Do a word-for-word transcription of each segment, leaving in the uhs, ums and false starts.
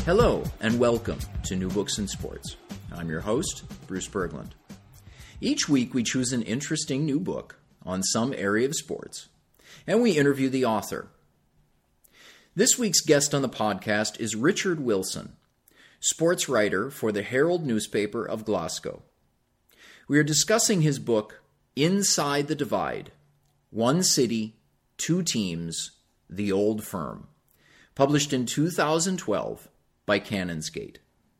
Hello, and welcome to New Books in Sports. I'm your host, Bruce Berglund. Each week we choose an interesting new book on some area of sports, and we interview the author. This week's guest on the podcast is Richard Wilson, sports writer for the Herald newspaper of Glasgow. We are discussing his book, Inside the Divide, One City, Two Teams, The Old Firm, published in two thousand twelve by Canonsgate.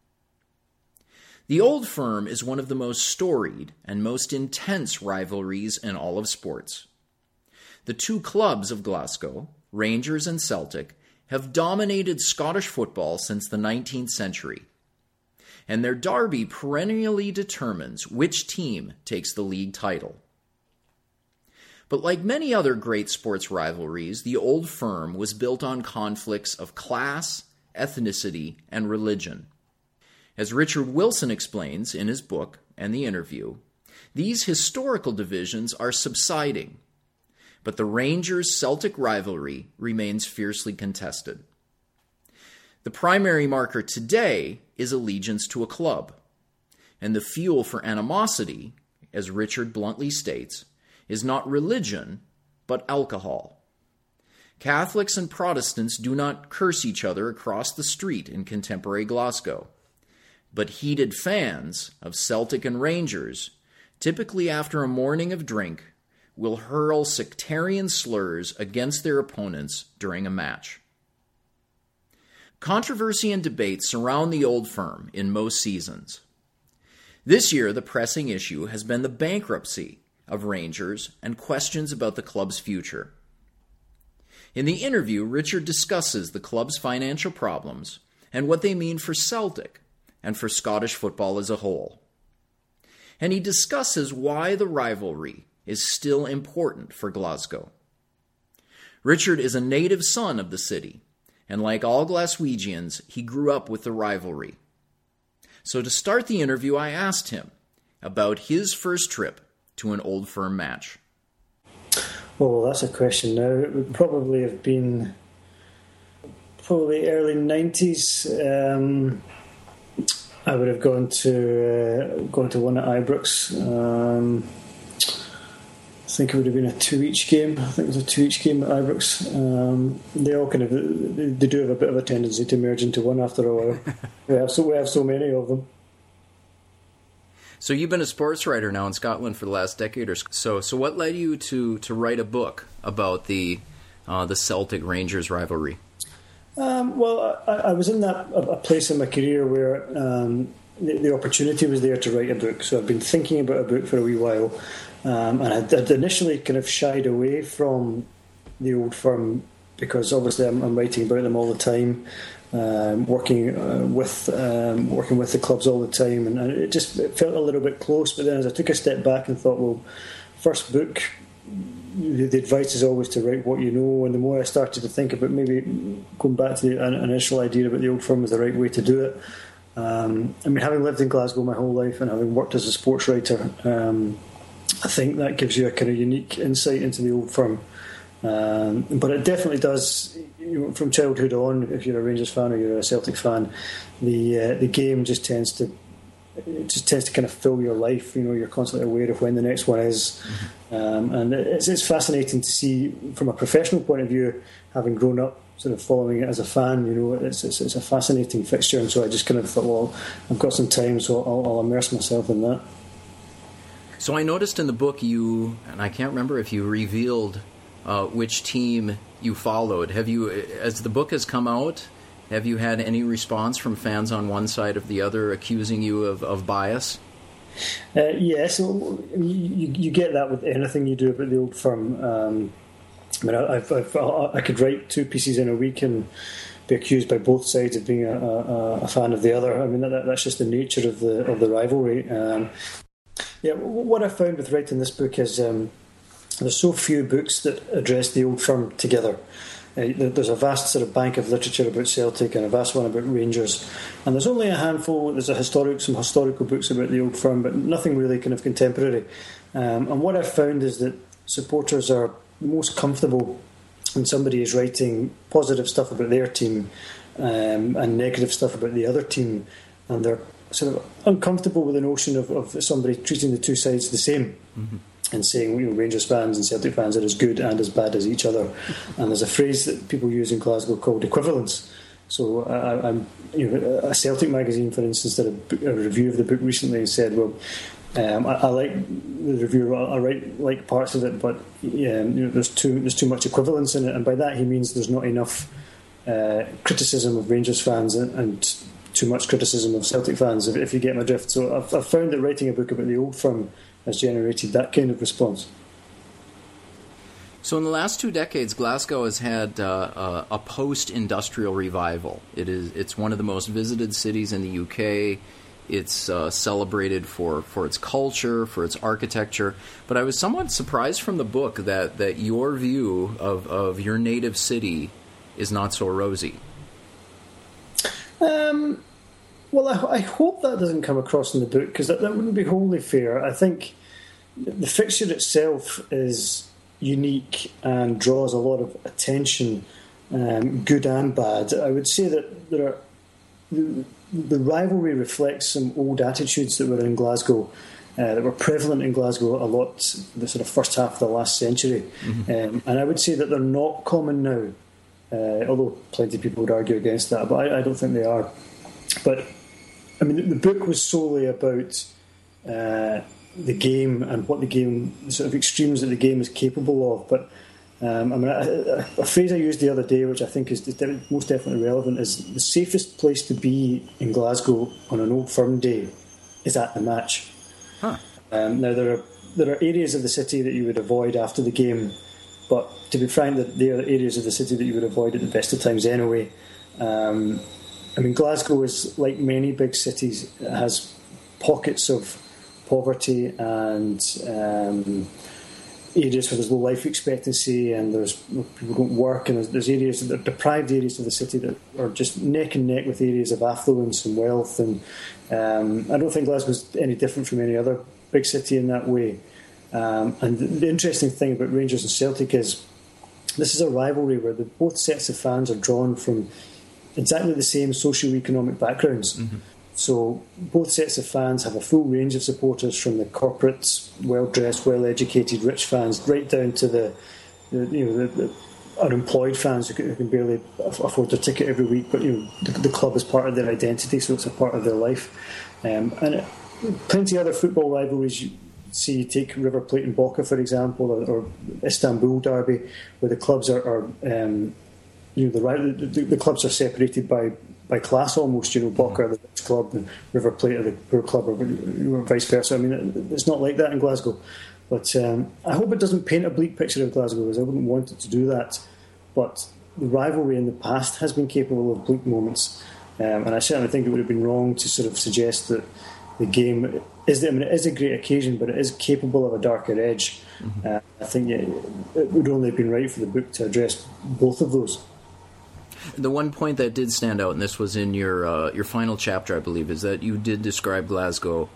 The Old Firm is one of the most storied and most intense rivalries in all of sports. The two clubs of Glasgow, Rangers and Celtic, have dominated Scottish football since the nineteenth century, and their derby perennially determines which team takes the league title. But like many other great sports rivalries, the Old Firm was built on conflicts of class, ethnicity, and religion. As Richard Wilson explains in his book and the interview, these historical divisions are subsiding, but the Rangers-Celtic rivalry remains fiercely contested. The primary marker today is allegiance to a club, and the fuel for animosity, as Richard bluntly states, is not religion, but alcohol. Catholics and Protestants do not curse each other across the street in contemporary Glasgow, but heated fans of Celtic and Rangers, typically after a morning of drink, will hurl sectarian slurs against their opponents during a match. Controversy and debate surround the Old Firm in most seasons. This year, the pressing issue has been the bankruptcy of Rangers and questions about the club's future. In the interview, Richard discusses the club's financial problems and what they mean for Celtic and for Scottish football as a whole. And he discusses why the rivalry is still important for Glasgow. Richard is a native son of the city, and like all Glaswegians, he grew up with the rivalry. So to start the interview, I asked him about his first trip to an Old Firm match. Well, that's a question now. It would probably have been probably early nineties. Um, I would have gone to uh, gone to one at Ibrox. Um, I think it would have been a two-each game. I think it was a two-each game at Ibrox. Um, they all kind of they do have a bit of a tendency to merge into one after a while. we have so we have so many of them. So you've been a sports writer now in Scotland for the last decade or so. So what led you to, to write a book about the uh, the Celtic Rangers rivalry? Um, well, I, I was in that a, a place in my career where um, the, the opportunity was there to write a book. So I've been thinking about a book for a wee while, um, and I'd, I'd initially kind of shied away from the Old Firm because obviously I'm, I'm writing about them all the time. Um, working uh, with um, working with the clubs all the time, and, and it just it felt a little bit close. But then, as I took a step back and thought, well, first book, the, the advice is always to write what you know. And the more I started to think about maybe going back to the an initial idea about the Old Firm was the right way to do it. Um, I mean, having lived in Glasgow my whole life and having worked as a sports writer, um, I think that gives you a kind of unique insight into the Old Firm. Um, but it definitely does, you know, from childhood on, if you're a Rangers fan or you're a Celtic fan, the uh, the game just tends to it just tends to kind of fill your life. You know, you're constantly aware of when the next one is, mm-hmm. um, and it's it's fascinating to see from a professional point of view, having grown up sort of following it as a fan. You know, it's it's, it's a fascinating fixture, and so I just kind of thought, well, I've got some time, so I'll, I'll immerse myself in that. So I noticed in the book you, and I can't remember if you revealed Uh, which team you followed. Have you, as the book has come out, have you had any response from fans on one side or the other accusing you of, of bias? Uh, yes, yeah, so you, you get that with anything you do about the Old Firm. Um, I mean, I've, I've, I could write two pieces in a week and be accused by both sides of being a, a, a fan of the other. I mean, that, that's just the nature of the of the rivalry. Um, yeah, what I found with writing this book is um, there's so few books that address the Old Firm together. Uh, there's a vast sort of bank of literature about Celtic and a vast one about Rangers, and there's only a handful. There's a historic, some historical books about the Old Firm, but nothing really kind of contemporary. Um, and what I've found is that supporters are most comfortable and somebody is writing positive stuff about their team um, and negative stuff about the other team, and they're sort of uncomfortable with the notion of, of somebody treating the two sides the same. Mm-hmm. And saying, you know, Rangers fans and Celtic fans are as good and as bad as each other. And there's a phrase that people use in Glasgow called equivalence. So I, I'm, you know, a Celtic magazine, for instance, did a, a review of the book recently and said, well, um, I, I like the review, I write like parts of it, but yeah, you know, there's too there's too much equivalence in it, and by that he means there's not enough uh, criticism of Rangers fans and, and too much criticism of Celtic fans, if, if you get my drift. So I've, I've found that writing a book about the old firm has generated that kind of response. So in the last two decades, Glasgow has had uh, a, a post-industrial revival. It is it's one of the most visited cities in the U K. It's uh, celebrated for, for its culture, for its architecture. But I was somewhat surprised from the book that, that your view of, of your native city is not so rosy. Um. Well, I, I hope that doesn't come across in the book, because that, that wouldn't be wholly fair. I think the fixture itself is unique and draws a lot of attention, um, good and bad. I would say that there are the, the rivalry reflects some old attitudes that were in Glasgow, uh, that were prevalent in Glasgow a lot the sort of first half of the last century, mm-hmm. um, and I would say that they're not common now, uh, although plenty of people would argue against that, but I, I don't think they are. But I mean, the book was solely about uh, the game and what the game, the sort of extremes that the game is capable of. But um, I mean, a, a phrase I used the other day, which I think is most definitely relevant, is the safest place to be in Glasgow on an Old Firm day is at the match. Huh. Um, now there are there are areas of the city that you would avoid after the game, but to be frank, that they are the areas of the city that you would avoid at the best of times anyway. Um, I mean, Glasgow is, like many big cities, it has pockets of poverty and um, areas where there's low life expectancy and there's people don't work, and there's, there's areas, that are deprived areas of the city that are just neck and neck with areas of affluence and wealth. And um, I don't think Glasgow's any different from any other big city in that way. Um, and the, the interesting thing about Rangers and Celtic is this is a rivalry where the, both sets of fans are drawn from exactly the same socio-economic backgrounds. Mm-hmm. So both sets of fans have a full range of supporters, from the corporate, well-dressed, well-educated, rich fans, right down to the, the you know, the, the unemployed fans who can, who can barely afford their ticket every week. But you know, the, the club is part of their identity, so it's a part of their life. Um, and it, plenty of other football rivalries. You see, take River Plate and Boca, for example, or, or Istanbul Derby, where the clubs are. are um, You know, the, the the clubs are separated by, by class almost. You know, Boca are the rich club and River Plate are the poor club, or, or vice versa. I mean, it's not like that in Glasgow. But um, I hope it doesn't paint a bleak picture of Glasgow, because I wouldn't want it to do that. But the rivalry in the past has been capable of bleak moments, um, and I certainly think it would have been wrong to sort of suggest that the game is. I mean, it is a great occasion, but it is capable of a darker edge. Mm-hmm. Uh, I think yeah, it would only have been right for the book to address both of those. The one point that did stand out, and this was in your uh, your final chapter, I believe, is that you did describe Glasgow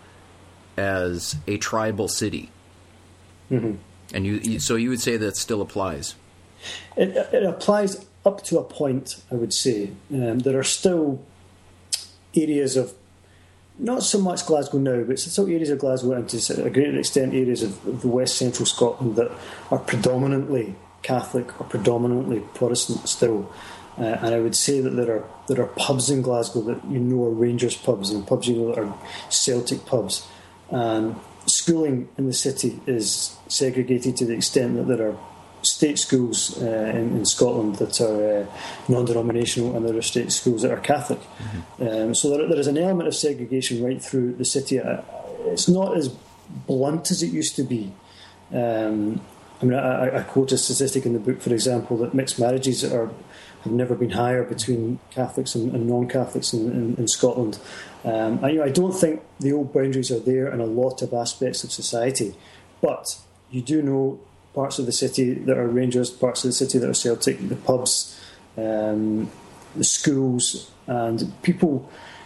as a tribal city. Mm-hmm. And you, you, so you would say that still applies? It, it applies up to a point, I would say. Um, there are still areas of, not so much Glasgow now, but still areas of Glasgow, and to a greater extent areas of, of the west central Scotland that are predominantly Catholic or predominantly Protestant still. Uh, and I would say that there are there are pubs in Glasgow that you know are Rangers pubs, and pubs you know that are Celtic pubs. And schooling in the city is segregated to the extent that there are state schools uh, in, in Scotland that are uh, non-denominational, and there are state schools that are Catholic. Mm-hmm. Um, so there, there is an element of segregation right through the city. Uh, it's not as blunt as it used to be. Um, I mean, I, I quote a statistic in the book, for example, that mixed marriages are have never been higher between Catholics and, and non-Catholics in, in, in Scotland. Um, I, you know, I don't think the old boundaries are there in a lot of aspects of society, but you do know parts of the city that are Rangers, parts of the city that are Celtic, the pubs, um, the schools, and people.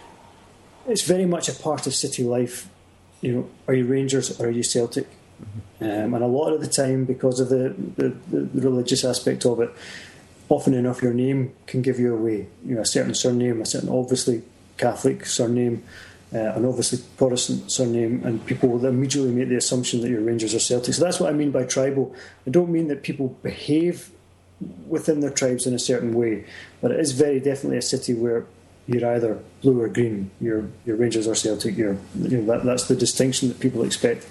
It's very much a part of city life. You know, are you Rangers or are you Celtic? Mm-hmm. Um, and a lot of the time, because of the, the, the religious aspect of it, often enough your name can give you away. You know, a certain surname, a certain obviously Catholic surname, uh, an obviously Protestant surname, and people will immediately make the assumption that you're Rangers or Celtic. So that's what I mean by tribal. I don't mean that people behave within their tribes in a certain way, but it is very definitely a city where you're either blue or green. You're, you're Rangers or Celtic. You're, you know, that, that's the distinction that people expect.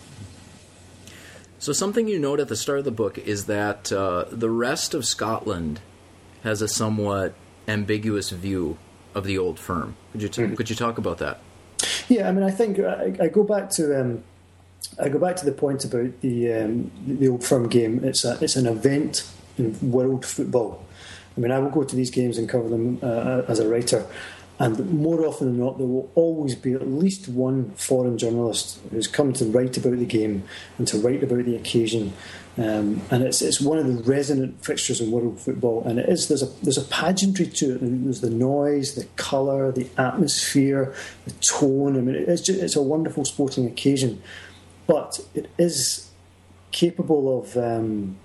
So something you note at the start of the book is that uh, the rest of Scotland has a somewhat ambiguous view of the Old Firm. Could you t- mm. could you talk about that? Yeah, I mean, I think I, I go back to um, I go back to the point about the um, the Old Firm game. It's a it's an event in world football. I mean, I will go to these games and cover them uh, as a writer, and more often than not, there will always be at least one foreign journalist who's come to write about the game and to write about the occasion. Um, and it's it's one of the resonant fixtures in world football, and it is there's a there's a pageantry to it. And there's the noise, the colour, the atmosphere, the tone. I mean, it's just, it's a wonderful sporting occasion, but it is capable of. Um,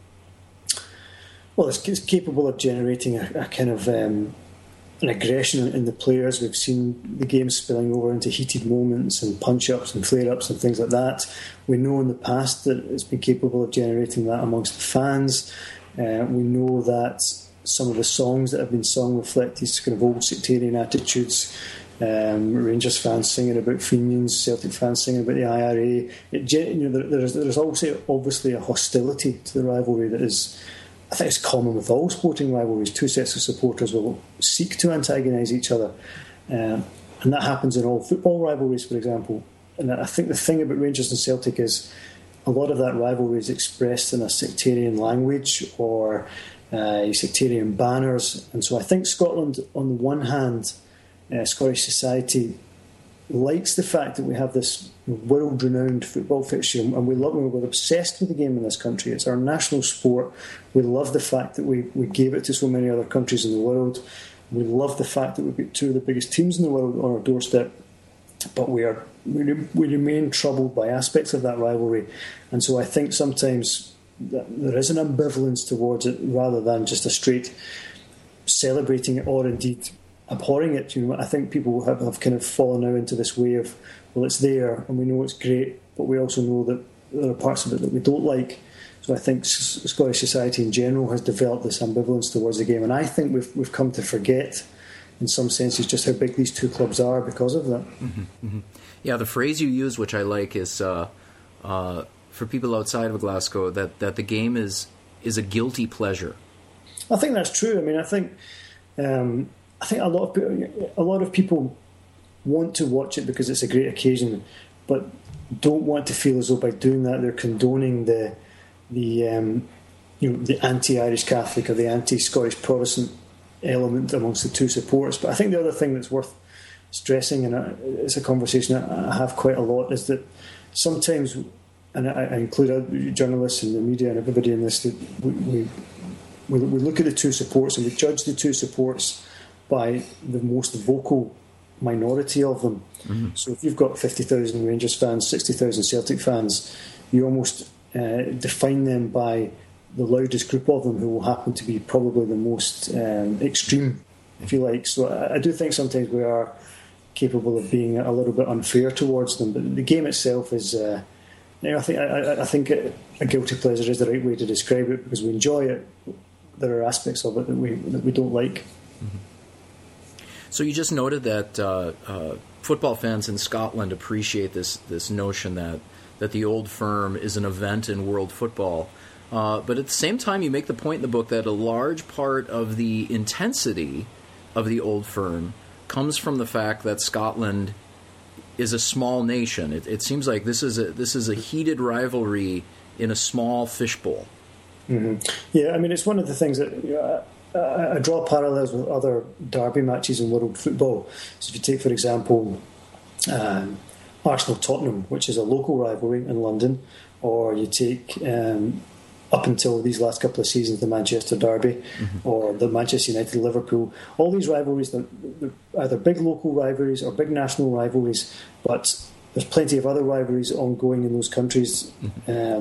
Well, it's, it's capable of generating a, a kind of um, an aggression in, in the players. We've seen the game spilling over into heated moments and punch-ups and flare-ups and things like that. We know in the past that it's been capable of generating that amongst the fans. Uh, we know that some of the songs that have been sung reflect these kind of old sectarian attitudes. Um, Rangers fans singing about Fenians, Celtic fans singing about the I R A. It, you know, there, there's, there's also obviously a hostility to the rivalry that is... I think it's common with all sporting rivalries. Two sets of supporters will seek to antagonise each other. Um, and that happens in all football rivalries, for example. And I think the thing about Rangers and Celtic is a lot of that rivalry is expressed in a sectarian language or uh, sectarian banners. And so I think Scotland, on the one hand, uh, Scottish society likes the fact that we have this world-renowned football fixture, and we love, we're obsessed with the game in this country. It's our national sport. We love the fact that we, we gave it to so many other countries in the world. We love the fact that we've got two of the biggest teams in the world on our doorstep, but we are we, we remain troubled by aspects of that rivalry. And so I think sometimes that there is an ambivalence towards it rather than just a straight celebrating it or indeed abhorring it. You know, I think people have, have kind of fallen now into this way of, well, it's there and we know it's great, but we also know that there are parts of it that we don't like. So I think S- Scottish society in general has developed this ambivalence towards the game, and I think we've we've come to forget, in some senses, just how big these two clubs are because of that. Mm-hmm, mm-hmm. Yeah, the phrase you use, which I like, is uh, uh, for people outside of Glasgow, that, that the game is is a guilty pleasure. I think that's true. I mean, I think. Um, I think a lot of people, a lot of people want to watch it because it's a great occasion, but don't want to feel as though by doing that they're condoning the the um, you know the anti-Irish Catholic or the anti-Scottish Protestant element amongst the two supporters. But I think the other thing that's worth stressing, and it's a conversation I have quite a lot, is that sometimes, and I include journalists and the media and everybody in this, that we we, we look at the two supports and we judge the two supports by the most vocal minority of them. Mm-hmm. So if you've got fifty thousand Rangers fans, sixty thousand Celtic fans, you almost uh, define them by the loudest group of them, who will happen to be probably the most um, extreme, if you like. So I, I do think sometimes we are capable of being a little bit unfair towards them, but the game itself is... Uh, you know, I think, I, I think a, a guilty pleasure is the right way to describe it, because we enjoy it. There are aspects of it that we, that we don't like. Mm-hmm. So you just noted that uh, uh, football fans in Scotland appreciate this this notion that, that the Old Firm is an event in world football. Uh, but at the same time, you make the point in the book that a large part of the intensity of the Old Firm comes from the fact that Scotland is a small nation. It, it seems like this is a this is a heated rivalry in a small fishbowl. Mm-hmm. Yeah, I mean, it's one of the things that... You know, I draw parallels with other derby matches in world football. So if you take, for example, um, Arsenal-Tottenham, which is a local rivalry in London, or you take, um, up until these last couple of seasons, the Manchester Derby, mm-hmm. or the Manchester United-Liverpool, all these rivalries, they're, they're either big local rivalries or big national rivalries, but there's plenty of other rivalries ongoing in those countries. Mm-hmm. Um,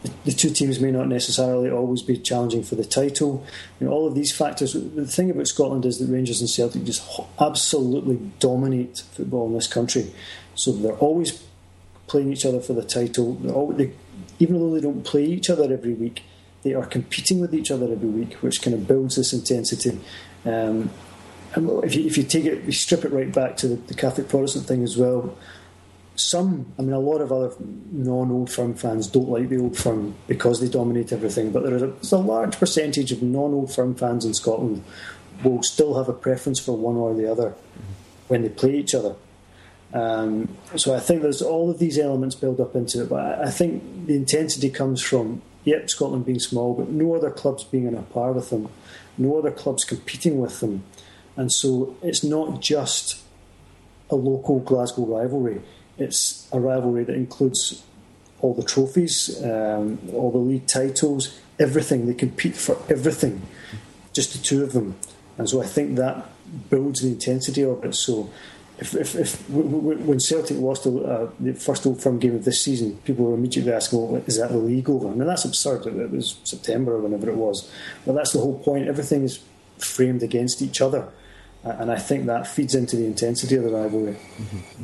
the two teams may not necessarily always be challenging for the title. You know, all of these factors. The thing about Scotland is that Rangers and Celtic just absolutely dominate football in this country. So they're always playing each other for the title. They're always, they, even though they don't play each other every week, they are competing with each other every week, which kind of builds this intensity. Um, and if you, if you take it, you strip it right back to the, the Catholic Protestant thing as well. Some, I mean, a lot of other non-Old Firm fans don't like the Old Firm because they dominate everything, but there is a, there's a large percentage of non-Old Firm fans in Scotland will still have a preference for one or the other when they play each other. Um, so I think there's all of these elements build up into it, but I, I think the intensity comes from, yep, Scotland being small, but no other clubs being on a par with them, no other clubs competing with them, and so it's not just a local Glasgow rivalry. It's a rivalry that includes all the trophies, um, all the league titles, everything. They compete for everything, just the two of them. And so I think that builds the intensity of it. So if, if, if w- w- when Celtic lost the, uh, the first Old Firm game of this season, people were immediately asking, well, is that the league over? I mean, that's absurd. It was September or whenever it was. But that's the whole point. Everything is framed against each other. And I think that feeds into the intensity of the rivalry. Mm-hmm. Mm-hmm.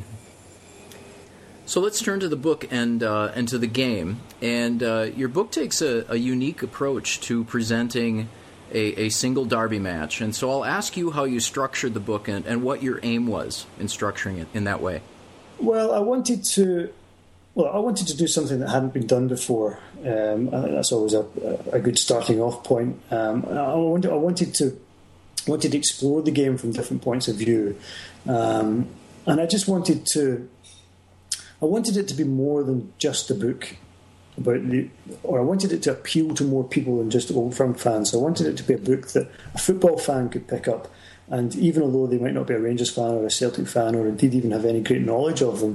So let's turn to the book and uh, and to the game. And uh, your book takes a, a unique approach to presenting a, a single derby match. And so I'll ask you how you structured the book and, and what your aim was in structuring it in that way. Well, I wanted to. Well, I wanted to do something that hadn't been done before. Um, I think that's always a, a good starting off point. Um, I wanted, I wanted to wanted to explore the game from different points of view, um, and I just wanted to. I wanted it to be more than just a book about the, or I wanted it to appeal to more people than just Old Firm fans. I wanted it to be a book that a football fan could pick up, and even although they might not be a Rangers fan or a Celtic fan, or indeed even have any great knowledge of them,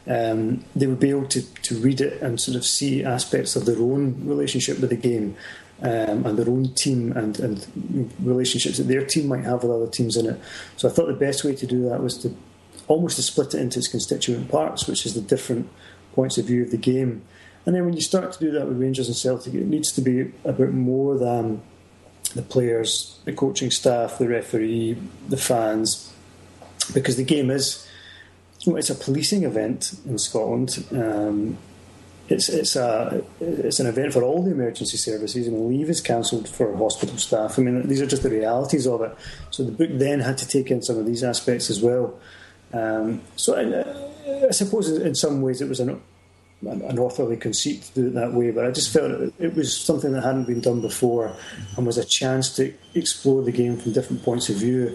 um, they would be able to, to read it and sort of see aspects of their own relationship with the game, um, and their own team, and, and relationships that their team might have with other teams in it. So I thought the best way to do that was to almost to split it into its constituent parts, which is the different points of view of the game. And then when you start to do that with Rangers and Celtic, it needs to be about more than the players, the coaching staff, the referee, the fans, because the game is, you know, it's a policing event in Scotland. Um, it's it's a it's an event for all the emergency services, and leave is cancelled for hospital staff. I mean, these are just the realities of it. So the book then had to take in some of these aspects as well. Um, so I, I suppose in some ways it was an, an authorly conceit to do it that way, but I just felt it, it was something that hadn't been done before and was a chance to explore the game from different points of view.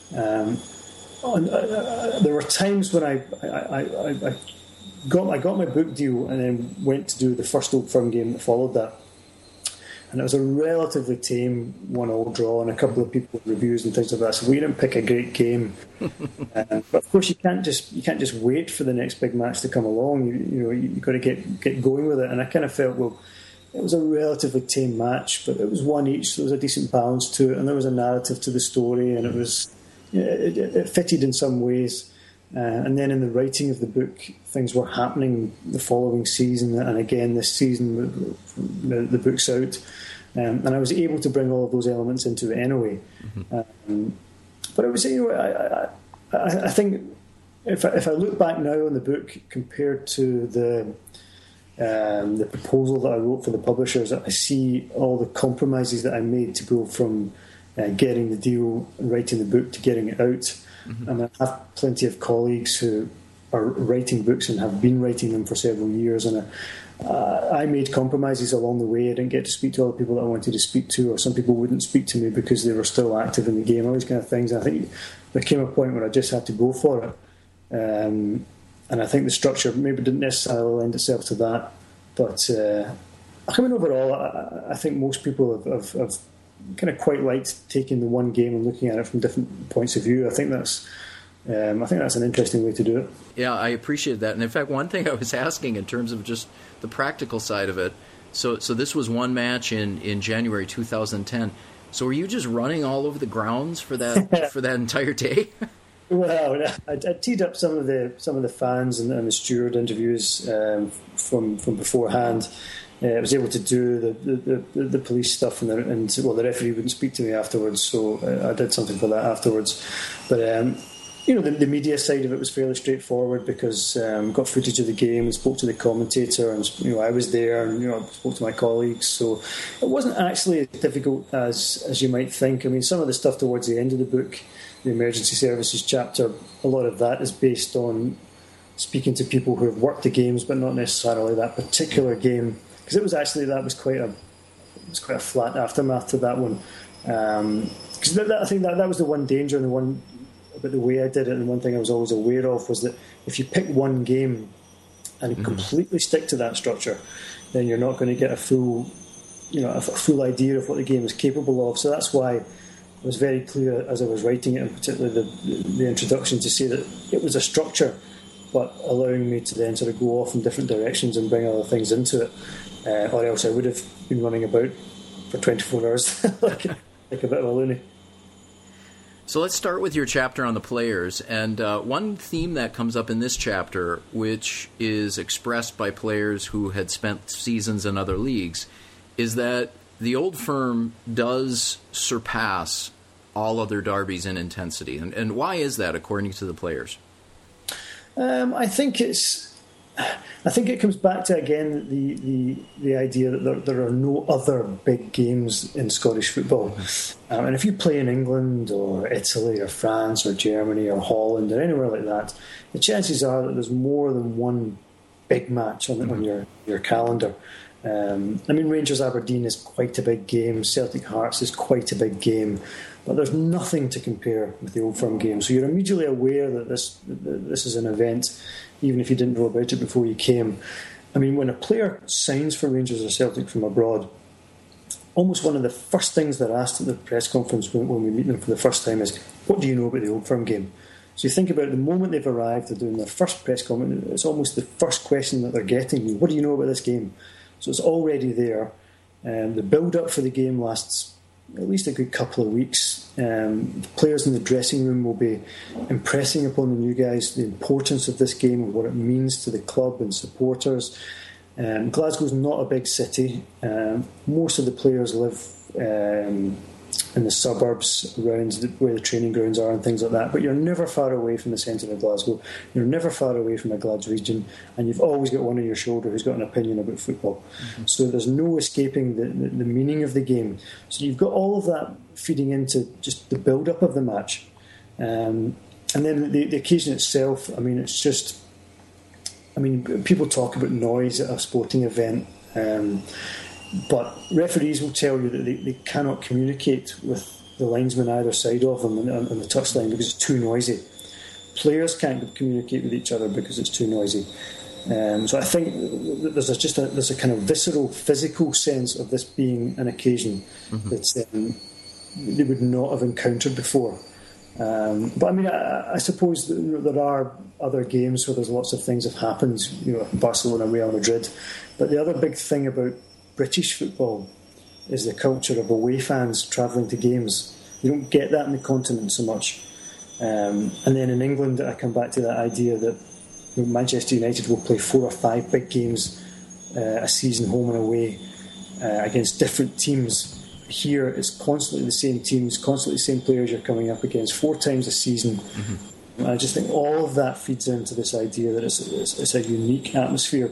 Um, and, uh, uh, there were times when I, I, I, I got I got my book deal and then went to do the first Old Firm game that followed that. And it was a relatively tame one-all draw, and a couple of people with reviews and things like that. So we didn't pick a great game, uh, but of course you can't just you can't just wait for the next big match to come along. You, you know, you, you've got to get get going with it. And I kind of felt, well, it was a relatively tame match, but it was one each. So there was a decent balance to it, and there was a narrative to the story, and it was you know, it, it fitted in some ways. Uh, and then in the writing of the book, things were happening the following season, and again this season, the, the book's out, um, and I was able to bring all of those elements into it anyway. Mm-hmm. Um, but I would say, you know, I, I, I think if I, if I look back now on the book compared to the um, the proposal that I wrote for the publishers, I see all the compromises that I made to go from uh, getting the deal and writing the book to getting it out. Mm-hmm. And I have plenty of colleagues who are writing books and have been writing them for several years. And uh, I made compromises along the way. I didn't get to speak to all the people that I wanted to speak to, or some people wouldn't speak to me because they were still active in the game, all these kind of things. And I think there came a point where I just had to go for it. Um, and I think the structure maybe didn't necessarily lend itself to that. But uh, I mean, overall, I, I think most people have, have, have kind of quite liked taking the one game and looking at it from different points of view. I think that's um, I think that's an interesting way to do it. Yeah, I appreciate that. And in fact, one thing I was asking in terms of just the practical side of it, so so this was one match in, in January two thousand ten. So were you just running all over the grounds for that for that entire day? Well, I, I teed up some of the some of the fans and, and the steward interviews um, from from beforehand. Uh, I was able to do the the, the, the police stuff, and, the, and well, the referee wouldn't speak to me afterwards, so I, I did something for that afterwards. But um, you know, the, the media side of it was fairly straightforward because um, got footage of the game and spoke to the commentator, and you know, I was there, and you know, I spoke to my colleagues, so it wasn't actually as difficult as as you might think. I mean, some of the stuff towards the end of the book, the emergency services chapter, a lot of that is based on speaking to people who have worked the games, but not necessarily that particular game. Because it was actually that was quite a it was quite a flat aftermath to that one. Because um, I think that that was the one danger and the one about the way I did it, and one thing I was always aware of was that if you pick one game and mm-hmm. completely stick to that structure, then you're not going to get a full you know a, a full idea of what the game is capable of. So that's why I was very clear as I was writing it, and particularly the, the introduction, to say that it was a structure, but allowing me to then sort of go off in different directions and bring other things into it. Uh, or else I would have been running about for twenty-four hours like, like a bit of a loony. So let's start with your chapter on the players. And uh, one theme that comes up in this chapter, which is expressed by players who had spent seasons in other leagues, is that the Old Firm does surpass all other derbies in intensity. And, and why is that, according to the players? Um, I think it's... I think it comes back to, again, the the, the idea that there, there are no other big games in Scottish football. Um, and if you play in England or Italy or France or Germany or Holland or anywhere like that, the chances are that there's more than one big match on, on your, your calendar. Um, I mean, Rangers Aberdeen is quite a big game. Celtic Hearts is quite a big game. But there's nothing to compare with the Old Firm game. So you're immediately aware that this that this is an event, even if you didn't know about it before you came. I mean, when a player signs for Rangers or Celtic from abroad, almost one of the first things they're asked at the press conference when, when we meet them for the first time is, what do you know about the Old Firm game? So you think about the moment they've arrived, they're doing their first press conference, it's almost the first question that they're getting. What do you know about this game? So it's already there. Um, the build-up for the game lasts at least a good couple of weeks. Um, the players in the dressing room will be impressing upon the new guys the importance of this game and what it means to the club and supporters. Um, Glasgow's not a big city. Um, most of the players live um, in the suburbs around where the training grounds are and things like that, but you're never far away from the centre of Glasgow. You're never far away from a Glaswegian, and you've always got one on your shoulder who's got an opinion about football. Mm-hmm. So there's no escaping the, the, the meaning of the game. So you've got all of that feeding into just the build-up of the match. Um, and then the, the occasion itself, I mean, it's just... I mean, people talk about noise at a sporting event, um, but referees will tell you that they, they cannot communicate with the linesman either side of them on, on the touchline because it's too noisy. Players can't communicate with each other because it's too noisy. Um, so I think there's a, just a, there's a kind of visceral, physical sense of this being an occasion mm-hmm. that um, they would not have encountered before. Um, but I mean, I, I suppose there are other games where there's lots of things have happened, you know, Barcelona, Real Madrid. But the other big thing about British football is the culture of away fans travelling to games. You don't get that in the continent so much. Um, and then in England, I come back to that idea that you know, Manchester United will play four or five big games uh, a season, home and away, uh, against different teams. Here, it's constantly the same teams, constantly the same players you're coming up against four times a season. Mm-hmm. And I just think all of that feeds into this idea that it's, it's, it's a unique atmosphere.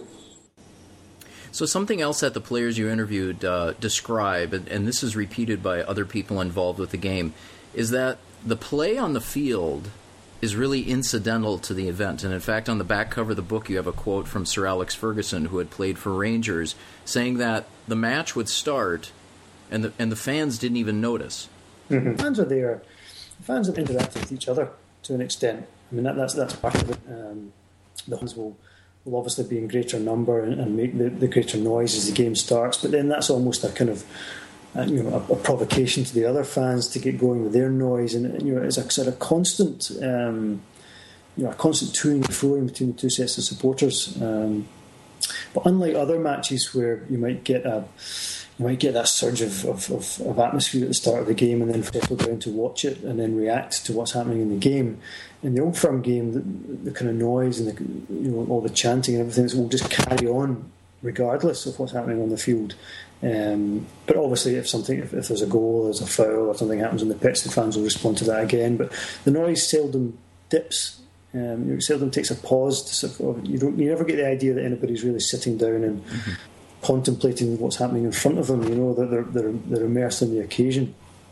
So something else that the players you interviewed uh, describe, and, and this is repeated by other people involved with the game, is that the play on the field is really incidental to the event. And in fact, on the back cover of the book, you have a quote from Sir Alex Ferguson, who had played for Rangers, saying that the match would start and the and the fans didn't even notice. Mm-hmm. Fans are there. Fans have interacted with each other to an extent. I mean, that, that's that's part of it. Um, the fans will, will obviously be in greater number and, and make the, the greater noise as the game starts. But then that's almost a kind of uh, you know a, a provocation to the other fans to get going with their noise, and you know it's a sort of constant um, you know a constant toing and froing between the two sets of supporters. Um, but unlike other matches where you might get a You might get that surge of, of, of, of atmosphere at the start of the game and then settle down to watch it and then react to what's happening in the game. In the Old Firm game, the, the kind of noise and the, you know all the chanting and everything will just carry on regardless of what's happening on the field. Um, but obviously, if something, if, if there's a goal, there's a foul, or something happens on the pitch, the fans will respond to that again. But the noise seldom dips. Um, it seldom takes a pause. To sort of, you don't, you never get the idea that anybody's really sitting down and mm-hmm. contemplating what's happening in front of them. You know, that they're, they're they're immersed in the occasion.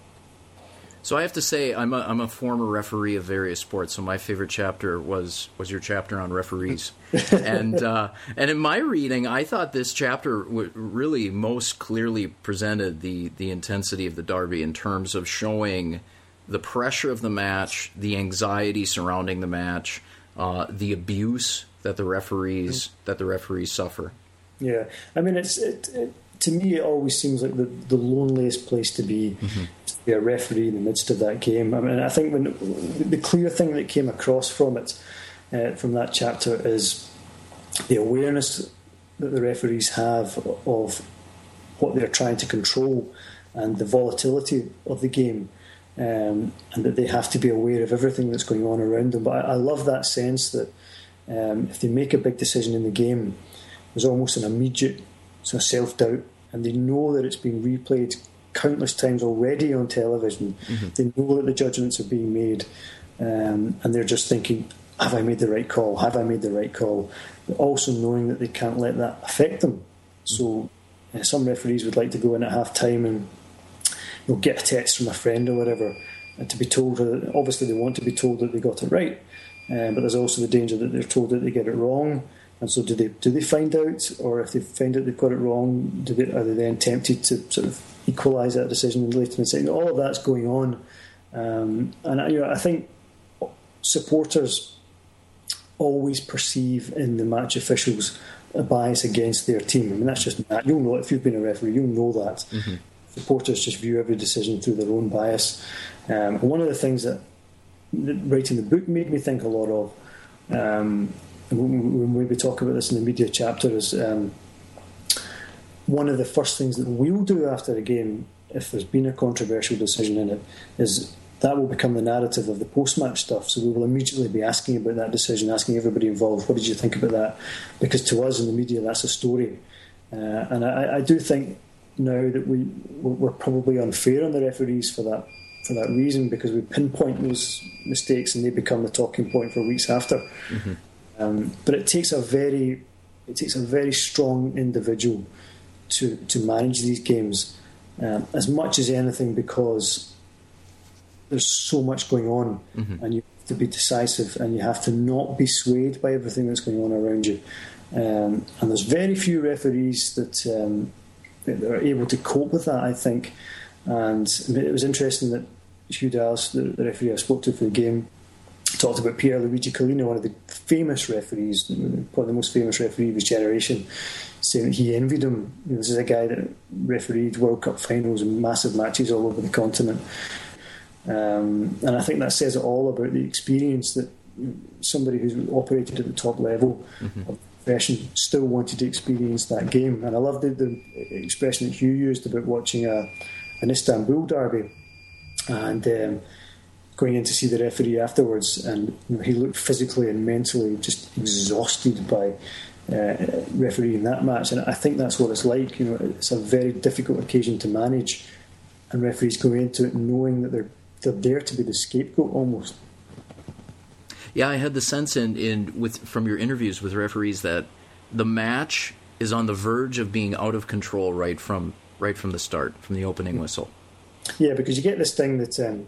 So I have to say, I'm a, I'm a former referee of various sports. So my favorite chapter was was your chapter on referees, and uh, and in my reading, I thought this chapter w- really most clearly presented the the intensity of the derby in terms of showing the pressure of the match, the anxiety surrounding the match, uh, the abuse that the referees mm-hmm. that the referees suffer. Yeah, I mean, it's it, it, to me, it always seems like the, the loneliest place to be. Mm-hmm. Be a referee in the midst of that game. I mean, I think when the clear thing that came across from it, uh, from that chapter, is the awareness that the referees have of what they're trying to control and the volatility of the game, um, and that they have to be aware of everything that's going on around them. But I, I love that sense that um, if they make a big decision in the game, there's almost an immediate sort of self-doubt, and they know that it's being replayed countless times already on television. Mm-hmm. They know that the judgments are being made, um, and they're just thinking, have I made the right call? Have I made the right call? But also knowing that they can't let that affect them. So uh, some referees would like to go in at half time and you'll get a text from a friend or whatever, and to be told that, obviously they want to be told that they got it right, um, but there's also the danger that they're told that they get it wrong. And so do they do they find out, or if they find out they've got it wrong, do they, are they then tempted to sort of equalise that decision later and saying all of that's going on? Um, and you know, I think supporters always perceive in the match officials a bias against their team. I mean, that's just that. You'll know it if you've been a referee. You'll know that. Mm-hmm. Supporters just view every decision through their own bias. Um, and one of the things that, that writing the book made me think a lot of, um, when we talk about this in the media chapter, is um, one of the first things that we'll do after a game, if there's been a controversial decision in it, is that will become the narrative of the post-match stuff. So we will immediately be asking about that decision, asking everybody involved, what did you think about that? Because to us in the media, that's a story. Uh, and I, I do think now that we, we're probably unfair on the referees for that for that reason, because we pinpoint those mistakes and they become the talking point for weeks after. Mm-hmm. Um, but it takes a very, it takes a very strong individual to to manage these games, um, as much as anything, because there's so much going on, mm-hmm. and you have to be decisive, and you have to not be swayed by everything that's going on around you. Um, and there's very few referees that, um, that are able to cope with that, I think. And it was interesting that Hugh Dallas, the, the referee I spoke to for the game, talked about Pier Luigi Collina, one of the famous referees, probably the most famous referee of his generation, saying that he envied him. You know, this is a guy that refereed World Cup finals and massive matches all over the continent. Um, and I think that says it all about the experience that somebody who's operated at the top level mm-hmm. of the profession still wanted to experience that game. And I love the, the expression that Hugh used about watching a, an Istanbul derby and um, going in to see the referee afterwards, and you know, he looked physically and mentally just exhausted by uh, refereeing that match. And I think that's what it's like. You know, it's a very difficult occasion to manage, and referees go into it knowing that they're they're there to be the scapegoat almost. Yeah, I had the sense in, in with from your interviews with referees that the match is on the verge of being out of control right from right from the start, from the opening whistle. Yeah, because you get this thing that. Um,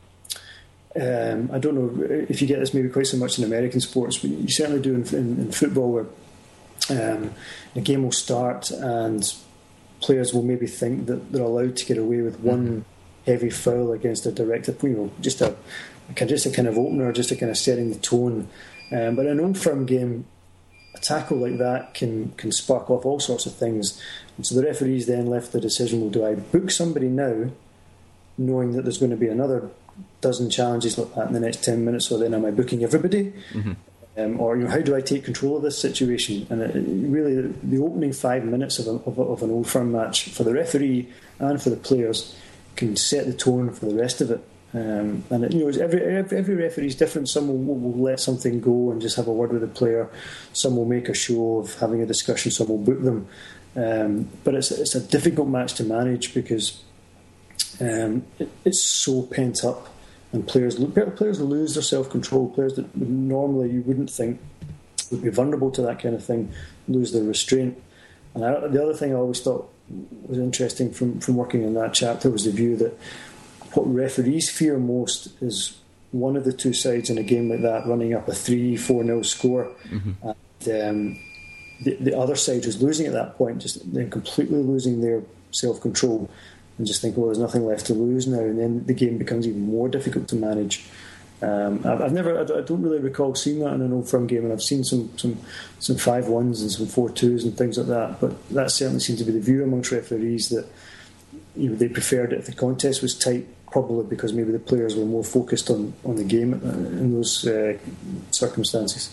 Um, I don't know if you get this maybe quite so much in American sports, but you certainly do in, in, in football, where um, the game will start and players will maybe think that they're allowed to get away with one mm-hmm. heavy foul against a direct, you know, just a, a just a kind of opener, just a kind of setting the tone. Um, but in an old firm game, a tackle like that can can spark off all sorts of things. And so the referees then left the decision: well, do I book somebody now, knowing that there's going to be another dozen challenges like that in the next ten minutes, or then am I booking everybody? Mm-hmm. Um, or you know, how do I take control of this situation? And it, really, the, the opening five minutes of, a, of, a, of an Old Firm match for the referee and for the players can set the tone for the rest of it. Um, and it, you know, it's every, every every referee is different. Some will, will let something go and just have a word with the player. Some will make a show of having a discussion. Some will boot them. Um, but it's it's a difficult match to manage because um, it, it's so pent up, and players players lose their self control. Players that normally you wouldn't think would be vulnerable to that kind of thing lose their restraint. And I, the other thing I always thought was interesting from from working in that chapter was the view that what referees fear most is one of the two sides in a game like that running up a three, four nil score, mm-hmm. and um, the, the other side who's losing at that point, just then completely losing their self-control and just think, well, there's nothing left to lose now, and then the game becomes even more difficult to manage. Um, I've, I've never, I don't really recall seeing that in an Old Firm game, and I've seen some some some five ones and some four twos and things like that. But that certainly seems to be the view amongst referees that you know they preferred it if the contest was tight. Probably because maybe the players were more focused on, on the game in those uh, circumstances.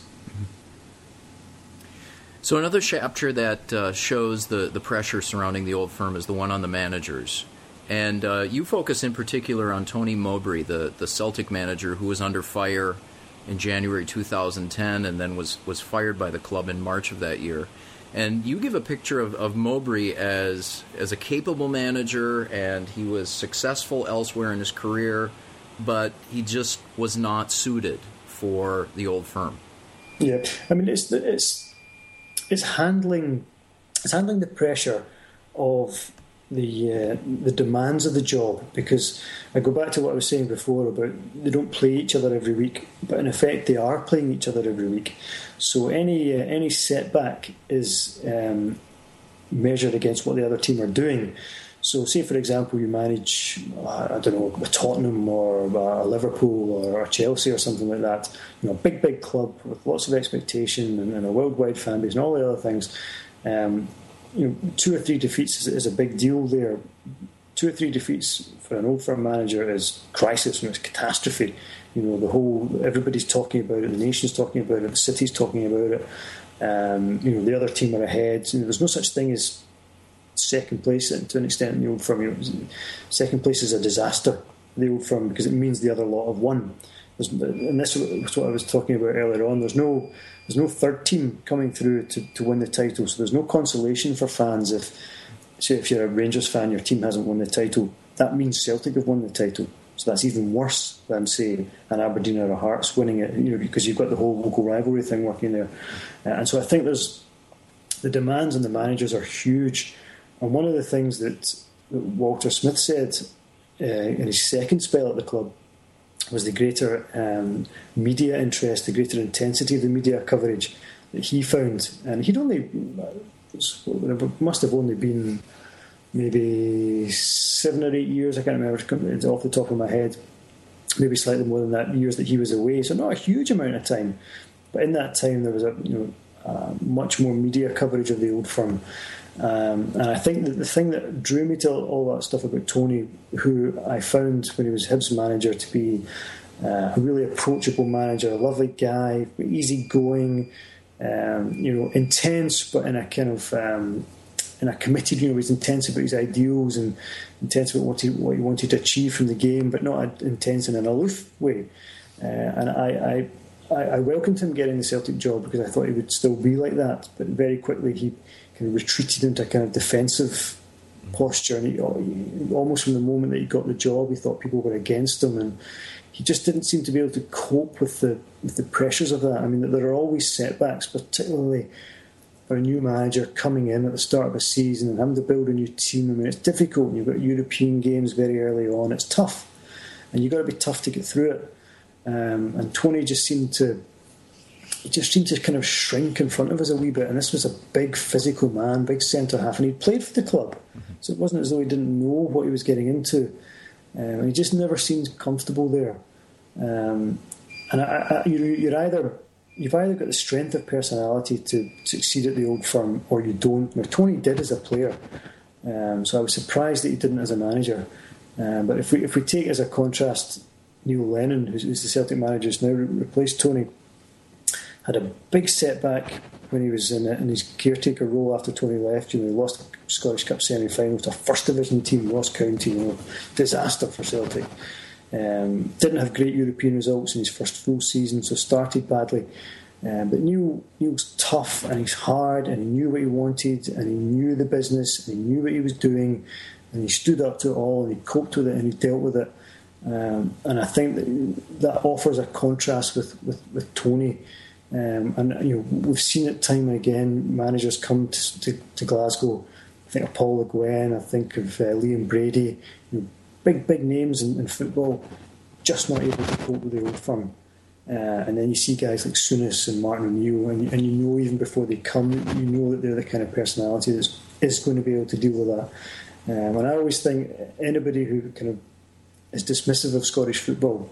So another chapter that uh, shows the, the pressure surrounding the Old Firm is the one on the managers. And uh, you focus in particular on Tony Mowbray, the, the Celtic manager who was under fire in January two thousand ten and then was, was fired by the club in March of that year. And you give a picture of, of Mowbray as as a capable manager, and he was successful elsewhere in his career, but he just was not suited for the Old Firm. Yeah, I mean, it's it's it's handling it's handling the pressure of the uh, the demands of the job, because I go back to what I was saying before about they don't play each other every week, but in effect they are playing each other every week. So any uh, any setback is um, measured against what the other team are doing. So say for example you manage uh, I don't know a Tottenham or a Liverpool or a Chelsea or something like that, you know, a big big club with lots of expectation and, and a worldwide fan base and all the other things. Um, You know, two or three defeats is, is a big deal there. Two or three defeats for an Old Firm manager is crisis, you know, it's catastrophe. You know, the whole everybody's talking about it, the nation's talking about it, the city's talking about it. Um, you know, the other team are ahead. You know, there's no such thing as second place to an extent in the Old Firm. You know, second place is a disaster for the Old Firm because it means the other lot have won. There's, and this is what I was talking about earlier on. There's no There's no third team coming through to, to win the title, so there's no consolation for fans if, say, if you're a Rangers fan, your team hasn't won the title. That means Celtic have won the title, so that's even worse than, say, an Aberdeen or a Hearts winning it, you know, because you've got the whole local rivalry thing working there. Uh, and so I think there's the demands on the managers are huge. And one of the things that, that Walter Smith said uh, in his second spell at the club was the greater um, media interest, the greater intensity of the media coverage that he found. And he'd only, it must have only been maybe seven or eight years, I can't remember, it's off the top of my head, maybe slightly more than that, years that he was away. So not a huge amount of time. But in that time, there was a you know uh, much more media coverage of the Old Firm. Um, and I think that the thing that drew me to all that stuff about Tony, who I found when he was Hibs manager to be uh, a really approachable manager, a lovely guy, easygoing, um, you know, intense, but in a kind of um, in a committed, you know, he's intense about his ideals and intense about what he what he wanted to achieve from the game, but not intense in an aloof way. Uh, and I. I I welcomed him getting the Celtic job because I thought he would still be like that, but very quickly he kind of retreated into a kind of defensive posture, and he, almost from the moment that he got the job, he thought people were against him, and he just didn't seem to be able to cope with the with the pressures of that. I mean, there are always setbacks, particularly for a new manager coming in at the start of a season and having to build a new team. I mean, it's difficult. You've got European games very early on. It's tough, and you've got to be tough to get through it. Um, and Tony just seemed to he just seemed to kind of shrink in front of us a wee bit, and this was a big physical man, big centre half, and he'd played for the club, mm-hmm. so it wasn't as though he didn't know what he was getting into, um, and he just never seemed comfortable there. Um, and I, I, you, you're either you've either got the strength of personality to succeed at the Old Firm, or you don't. Now, Tony did as a player, um, so I was surprised that he didn't as a manager. Um, but if we if we take as a contrast, Neil Lennon, who's, who's the Celtic manager, has now replaced Tony, had a big setback when he was in, in his caretaker role after Tony left. You know, he lost the Scottish Cup semi-final to a First Division team, Ross County. You know, disaster for Celtic. Um, didn't have great European results in his first full season, so started badly. Um, but knew he was tough and he's hard, and he knew what he wanted, and he knew the business, and he knew what he was doing, and he stood up to it all, and he coped with it, and he dealt with it. Um, and I think that that offers a contrast with, with, with Tony. Um, and you know, we've seen it time and again. Managers come to, to, to Glasgow. I think of Paul Le Guen. I think of uh, Liam Brady. You know, big, big names in, in football, just not able to cope with the Old Firm. Uh, and then you see guys like Souness and Martin O'Neill, and, and you know even before they come, you know that they're the kind of personality that is going to be able to deal with that. Um, and I always think anybody who kind of is dismissive of Scottish football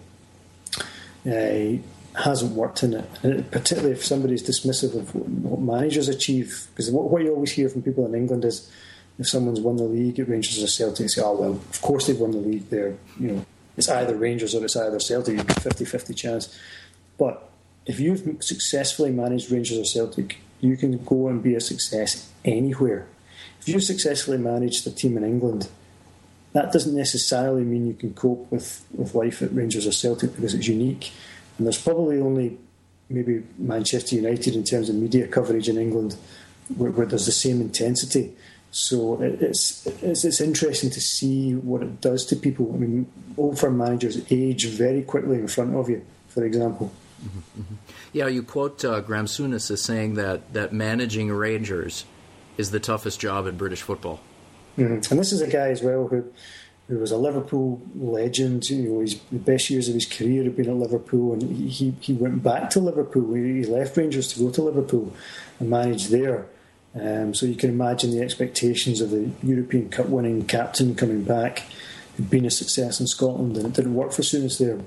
uh, hasn't worked in it, and particularly if somebody's dismissive of what managers achieve. Because what, what you always hear from people in England is, if someone's won the league at Rangers or Celtic, they say, "Oh well, of course they've won the league. They're, you know, it's either Rangers or it's either Celtic. You've got fifty-fifty chance." But if you've successfully managed Rangers or Celtic, you can go and be a success anywhere. If you've successfully managed a team in England, that doesn't necessarily mean you can cope with, with life at Rangers or Celtic, because it's unique. And there's probably only maybe Manchester United in terms of media coverage in England where, where there's the same intensity. So it's, it's it's interesting to see what it does to people. I mean, Old Firm managers age very quickly in front of you, for example. Mm-hmm, mm-hmm. Yeah, you quote uh, Graham Souness as saying that, that managing Rangers is the toughest job in British football. Mm-hmm. And this is a guy as well who who was a Liverpool legend. You know, his, the best years of his career have been at Liverpool, and he, he, he went back to Liverpool. He left Rangers to go to Liverpool and manage there. Um, so you can imagine the expectations of the European Cup winning captain coming back, who'd been a success in Scotland, and it didn't work for Souness there.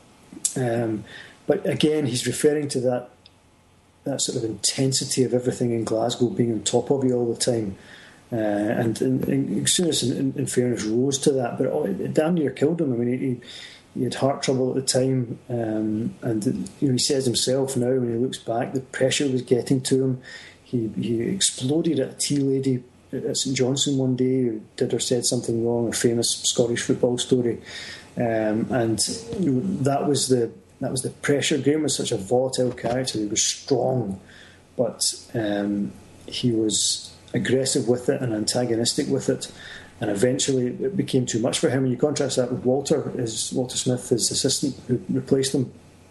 Um, but again, he's referring to that that sort of intensity of everything in Glasgow being on top of you all the time. Uh, and, and, and Souness, in, in fairness, rose to that, but it, it damn near killed him. I mean, he, he had heart trouble at the time, um, and you know, he says himself now, when he looks back, the pressure was getting to him. He, he exploded at a tea lady at St Johnstone one day who did or said something wrong, a famous Scottish football story, um, and you know, that was the that was the pressure. Graham was such a volatile character. He was strong, but um, he was aggressive with it and antagonistic with it, and eventually it became too much for him. And you contrast that with Walter, his Walter Smith, his assistant who replaced him.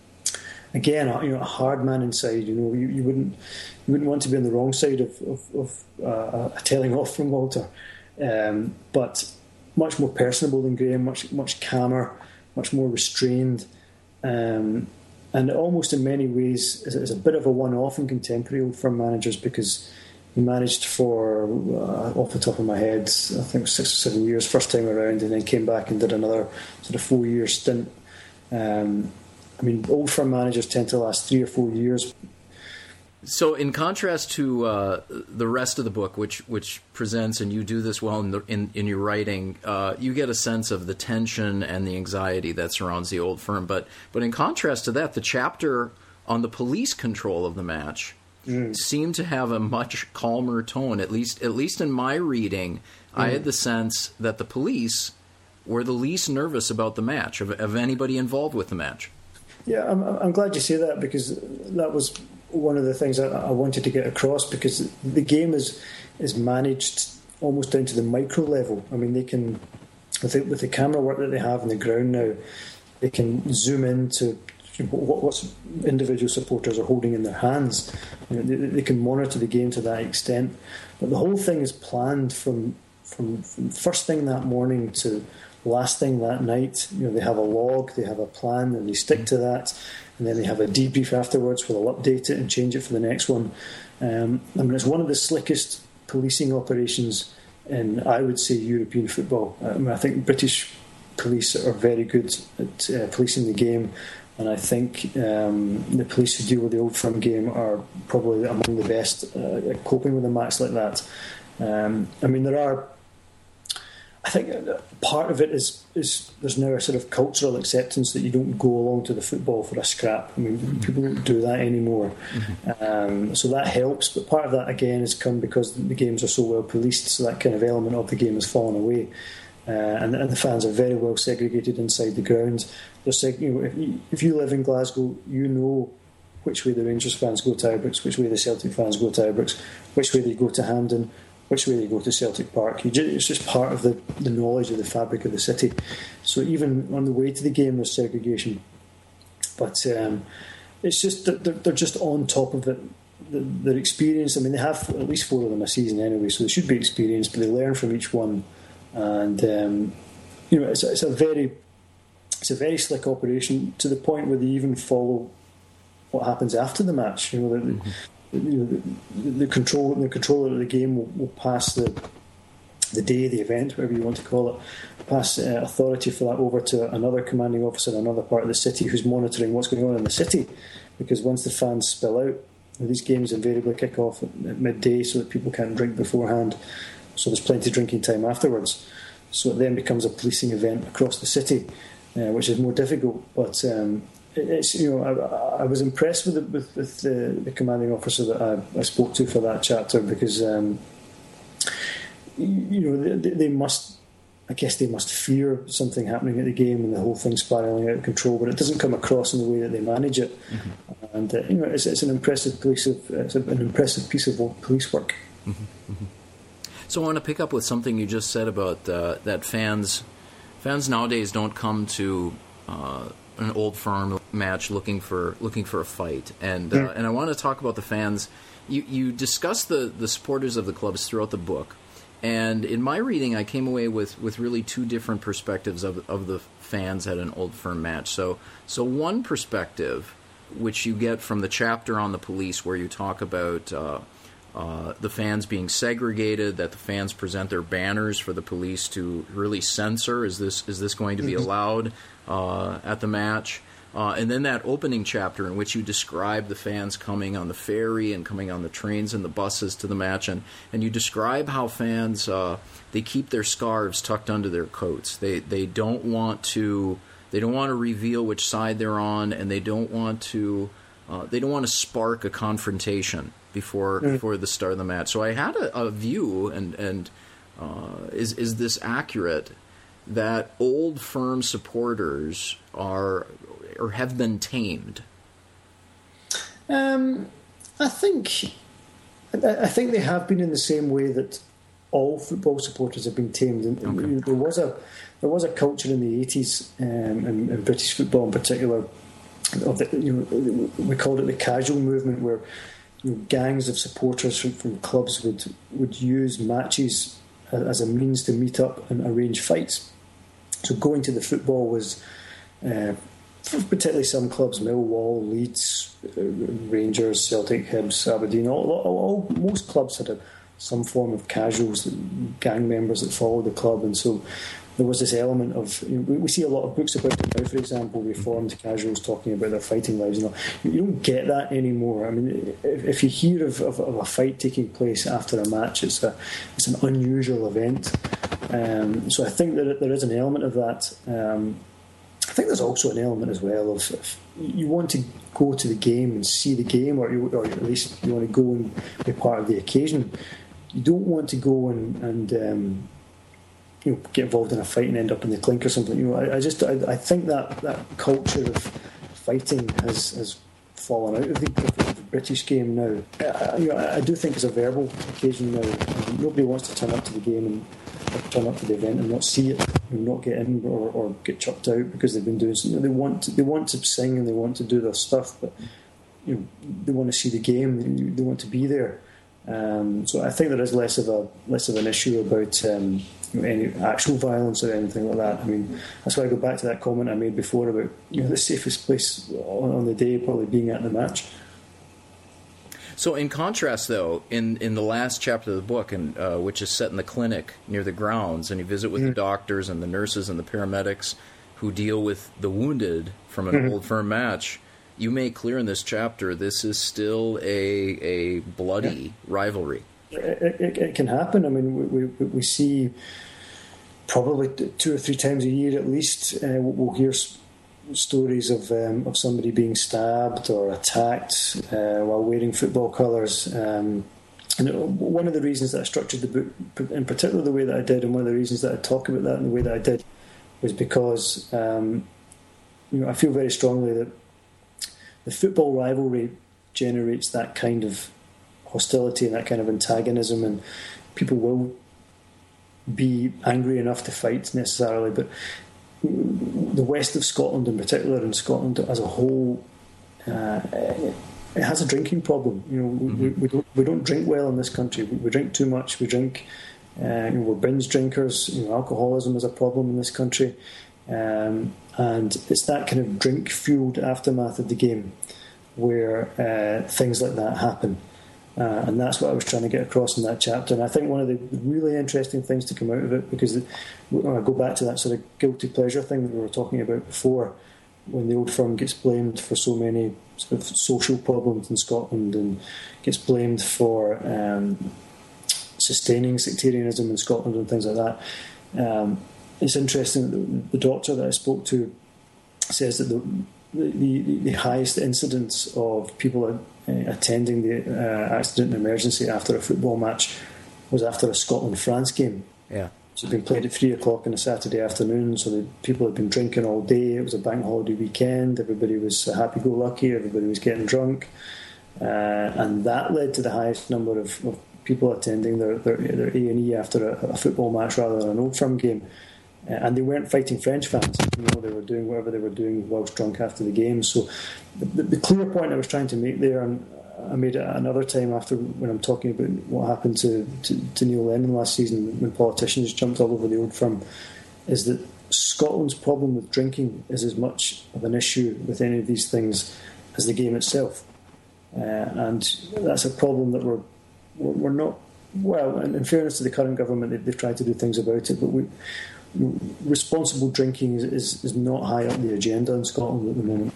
Again, you know, a hard man inside. You know, you, you wouldn't you wouldn't want to be on the wrong side of, of, of uh, a telling off from Walter, um, but much more personable than Graham, much much calmer, much more restrained, um, and almost in many ways is, is a bit of a one-off in contemporary Old Firm managers, because he managed for, uh, off the top of my head, I think six or seven years first time around, and then came back and did another sort of four-year stint. Um, I mean, Old Firm managers tend to last three or four years. So, in contrast to uh, the rest of the book, which which presents, and you do this well in the, in, in your writing, uh, you get a sense of the tension and the anxiety that surrounds the Old Firm. But but in contrast to that, the chapter on the police control of the match mm. seemed to have a much calmer tone. At least at least in my reading, mm. I had the sense that the police were the least nervous about the match of, of anybody involved with the match. Yeah, I'm, I'm glad you say that, because that was one of the things I, I wanted to get across, because the game is is managed almost down to the micro level. I mean, they can, with the, with the camera work that they have on the ground now, they can zoom into what what individual supporters are holding in their hands. You know, they, they can monitor the game to that extent. But the whole thing is planned from from, from first thing that morning to last thing that night. You know, they have a log, they have a plan, and they stick to that, and then they have a debrief afterwards where they'll update it and change it for the next one. Um, I mean, it's one of the slickest policing operations in, I would say, European football. I mean, I think British police are very good at uh, policing the game, and I think um, the police who deal with the Old Firm game are probably among the best uh, at coping with a match like that. Um, I mean, there are I think part of it is, is there's now a sort of cultural acceptance that you don't go along to the football for a scrap. I mean, mm-hmm. people don't do that anymore. Mm-hmm. Um, so that helps, but part of that, again, has come because the games are so well policed, so that kind of element of the game has fallen away. uh, and, and the fans are very well segregated inside the ground. They're seg- you know, if, you, if you live in Glasgow, you know which way the Rangers fans go to Ibrox, which way the Celtic fans go to Ibrox, which way they go to Hampden, which way they go to Celtic Park. You just, it's just part of the, the knowledge of the fabric of the city. So even on the way to the game, there's segregation. But um, it's just that they're, they're just on top of it. Their experience, I mean, they have at least four of them a season anyway, so they should be experienced, but they learn from each one. And um, you know, it's a, it's a very it's a very slick operation, to the point where they even follow what happens after the match. You know, the, mm-hmm. you know, the, the control the controller of the game will, will pass the the day, the event, whatever you want to call it, pass uh, authority for that over to another commanding officer in another part of the city who's monitoring what's going on in the city. Because once the fans spill out, these games invariably kick off at midday so that people can't drink beforehand. So there's plenty of drinking time afterwards. So it then becomes a policing event across the city, uh, which is more difficult. But um, it's, you know, I, I was impressed with, the, with, with the, the commanding officer that I, I spoke to for that chapter, because um, you know, they, they must, I guess they must fear something happening at the game and the whole thing spiralling out of control, but it doesn't come across in the way that they manage it. Mm-hmm. And uh, you know, it's, it's an impressive piece of it's an impressive piece of police work. Mm-hmm. Mm-hmm. So I want to pick up with something you just said about uh, that fans fans nowadays don't come to uh, an Old Firm match looking for looking for a fight, and uh, mm. and I want to talk about the fans. You you discuss the the supporters of the clubs throughout the book. And in my reading, I came away with, with really two different perspectives of of the fans at an Old Firm match. So so one perspective, which you get from the chapter on the police, where you talk about uh, uh, the fans being segregated, that the fans present their banners for the police to really censor. Is this is this going to be allowed uh, at the match? Uh, and then that opening chapter in which you describe the fans coming on the ferry and coming on the trains and the buses to the match, and, and you describe how fans uh, they keep their scarves tucked under their coats. They they don't want to they don't want to reveal which side they're on, and they don't want to uh, they don't want to spark a confrontation before mm. before the start of the match. So I had a, a view, and and uh, is is this accurate, that Old Firm supporters are or have been tamed? Um, I think I think they have been, in the same way that all football supporters have been tamed. And okay. there was a there was a culture in the eighties, um, in, in British football in particular, of the, you know, we called it the casual movement, where you know, gangs of supporters from, from clubs would would use matches as a means to meet up and arrange fights. So going to the football was, uh, particularly some clubs, Millwall, Leeds, uh, Rangers, Celtic, Hibs, Aberdeen, all, all, all, most clubs had a, some form of casuals, gang members that followed the club, and so there was this element of, you know, we see a lot of books about it now, for example, reformed casuals talking about their fighting lives. You know, you don't get that anymore. I mean, if, if you hear of, of, of a fight taking place after a match, it's a it's an unusual event. Um, so I think that there is an element of that. Um, I think there's also an element as well of, if you want to go to the game and see the game, or, you, or at least you want to go and be part of the occasion. You don't want to go and, and um, you know, get involved in a fight and end up in the clink or something. You know, I, I just I, I think that, that culture of fighting has, has fallen out of the, of the British game now. I, you know, I do think it's a verbal occasion now. Um, nobody wants to turn up to the game and or turn up to the event and not see it, and not get in or, or get chucked out because they've been doing something. They want to, they want to sing and they want to do their stuff, but you know, they want to see the game. They, they want to be there. Um, so I think there is less of a less of an issue about um, you know, any actual violence or anything like that. I mean, that's why I go back to that comment I made before about, you know, the safest place on, on the day probably being at the match. So in contrast, though, in, in the last chapter of the book, and uh, which is set in the clinic near the grounds, and you visit with mm-hmm. the doctors and the nurses and the paramedics who deal with the wounded from an mm-hmm. Old Firm match, you make clear in this chapter this is still a a bloody yeah. rivalry. It, it, it can happen. I mean, we, we, we see probably two or three times a year at least, uh, we'll hear stories of um, of somebody being stabbed or attacked uh, while wearing football colours. Um, and one of the reasons that I structured the book, in particular the way that I did, and one of the reasons that I talk about that in the way that I did, was because um, you know I feel very strongly that the football rivalry generates that kind of hostility and that kind of antagonism, and people will be angry enough to fight necessarily. But the west of Scotland in particular, and Scotland as a whole, uh, it has a drinking problem. You know, mm-hmm. we, we don't we don't drink well in this country. We, we drink too much. We drink. Uh, you know, we're binge drinkers. You know, alcoholism is a problem in this country, um, and it's that kind of drink-fueled aftermath of the game where uh, things like that happen. Uh, and that's what I was trying to get across in that chapter. And I think one of the really interesting things to come out of it, because when I go back to that sort of guilty pleasure thing that we were talking about before, when the Old Firm gets blamed for so many sort of social problems in Scotland and gets blamed for um, sustaining sectarianism in Scotland and things like that, um, it's interesting that the doctor that I spoke to says that the the, the, the highest incidence of people uh, attending the uh, accident and emergency after a football match was after a Scotland-France game. Yeah. So it had been played at three o'clock on a Saturday afternoon, so the people had been drinking all day. It was a bank holiday weekend. Everybody was happy-go-lucky. Everybody was getting drunk. Uh, and that led to the highest number of, of people attending their, their, their A and E after a, a football match rather than an Old Firm game. Uh, and they weren't fighting French fans. You know, they were doing whatever they were doing whilst drunk after the game. So the, the clear point I was trying to make there, and I made it another time after when I'm talking about what happened to, to, to Neil Lennon last season when politicians jumped all over the Old Firm, is that Scotland's problem with drinking is as much of an issue with any of these things as the game itself. Uh, and that's a problem that we're, we're not, well, in, in fairness to the current government, they, they've tried to do things about it, but we... responsible drinking is, is, is not high up the agenda in Scotland at the moment.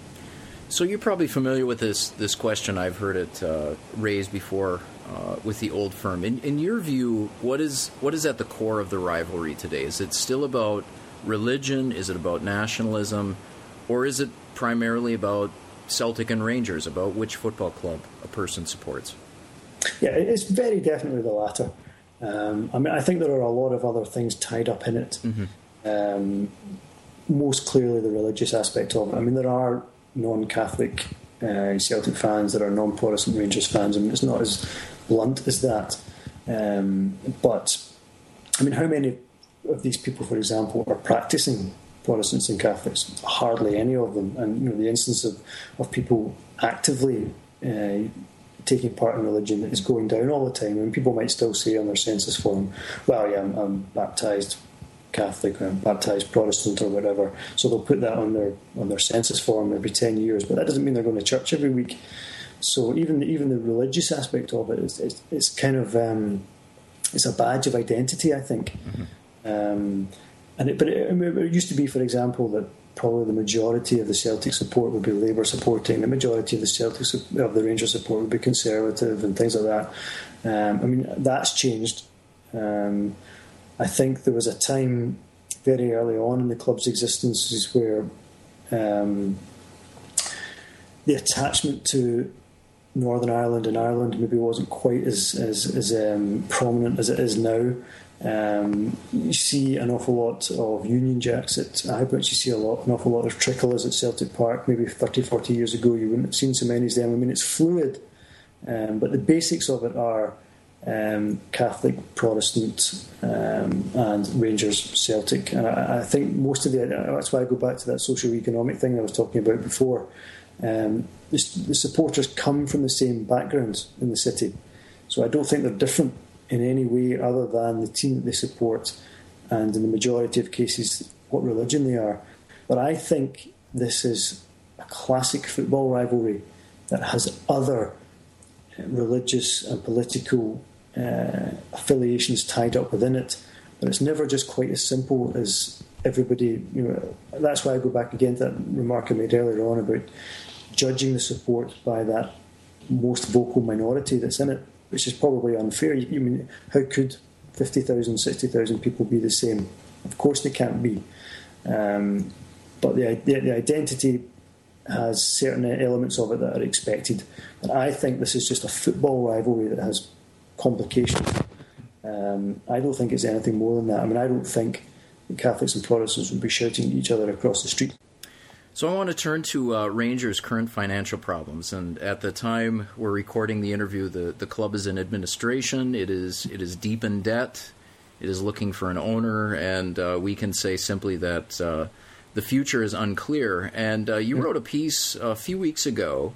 So you're probably familiar with this this question. I've heard it uh, raised before uh, with the Old Firm. In, in your view, what is what is at the core of the rivalry today? Is it still about religion? Is it about nationalism? Or is it primarily about Celtic and Rangers, about which football club a person supports? Yeah, it's very definitely the latter. Um, I mean, I think there are a lot of other things tied up in it. Mm-hmm. Um, most clearly, the religious aspect of it. I mean, there are non-Catholic uh, Celtic fans, there are non-Protestant Rangers fans. I mean, it's not as blunt as that. Um, but I mean, how many of these people, for example, are practicing Protestants and Catholics? Hardly any of them. And you know, the instance of of people actively Uh, taking part in religion is going down all the time, and people might still say on their census form, well, yeah, I'm, I'm baptised Catholic or I'm baptised Protestant or whatever, so they'll put that on their on their census form every ten years, but that doesn't mean they're going to church every week. So even the, even the religious aspect of it is it's, it's kind of um, it's a badge of identity, I think. Mm-hmm. Um, and it, but it, it used to be, for example, that probably the majority of the Celtic support would be Labour supporting, the majority of the Celtic of the Rangers support would be Conservative and things like that. Um, I mean, that's changed. Um, I think there was a time very early on in the club's existence where um, the attachment to Northern Ireland and Ireland maybe wasn't quite as as, as um, prominent as it is now. Um, you see an awful lot of Union Jacks at Ibrox, you see a lot, an awful lot of Tricolours at Celtic Park. Maybe thirty, forty years ago you wouldn't have seen so many of them. I mean, it's fluid, um, but the basics of it are um, Catholic, Protestant, um, and Rangers, Celtic. And I, I think most of the, that's why I go back to that socio-economic thing I was talking about before. Um, the, the supporters come from the same backgrounds in the city, so I don't think they're different in any way other than the team that they support and in the majority of cases what religion they are. But I think this is a classic football rivalry that has other religious and political uh, affiliations tied up within it, but it's never just quite as simple as everybody, you know. That's why I go back again to that remark I made earlier on about judging the support by that most vocal minority that's in it, which is probably unfair. You mean, how could fifty thousand, sixty thousand people be the same? Of course they can't be. Um, but the, the, the identity has certain elements of it that are expected. And I think this is just a football rivalry that has complications. Um, I don't think it's anything more than that. I mean, I don't think Catholics and Protestants would be shouting at each other across the street. So I want to turn to uh, Rangers' current financial problems. And at the time we're recording the interview, the, the club is in administration. It is it is deep in debt. It is looking for an owner. And uh, we can say simply that uh, the future is unclear. And uh, you wrote a piece a few weeks ago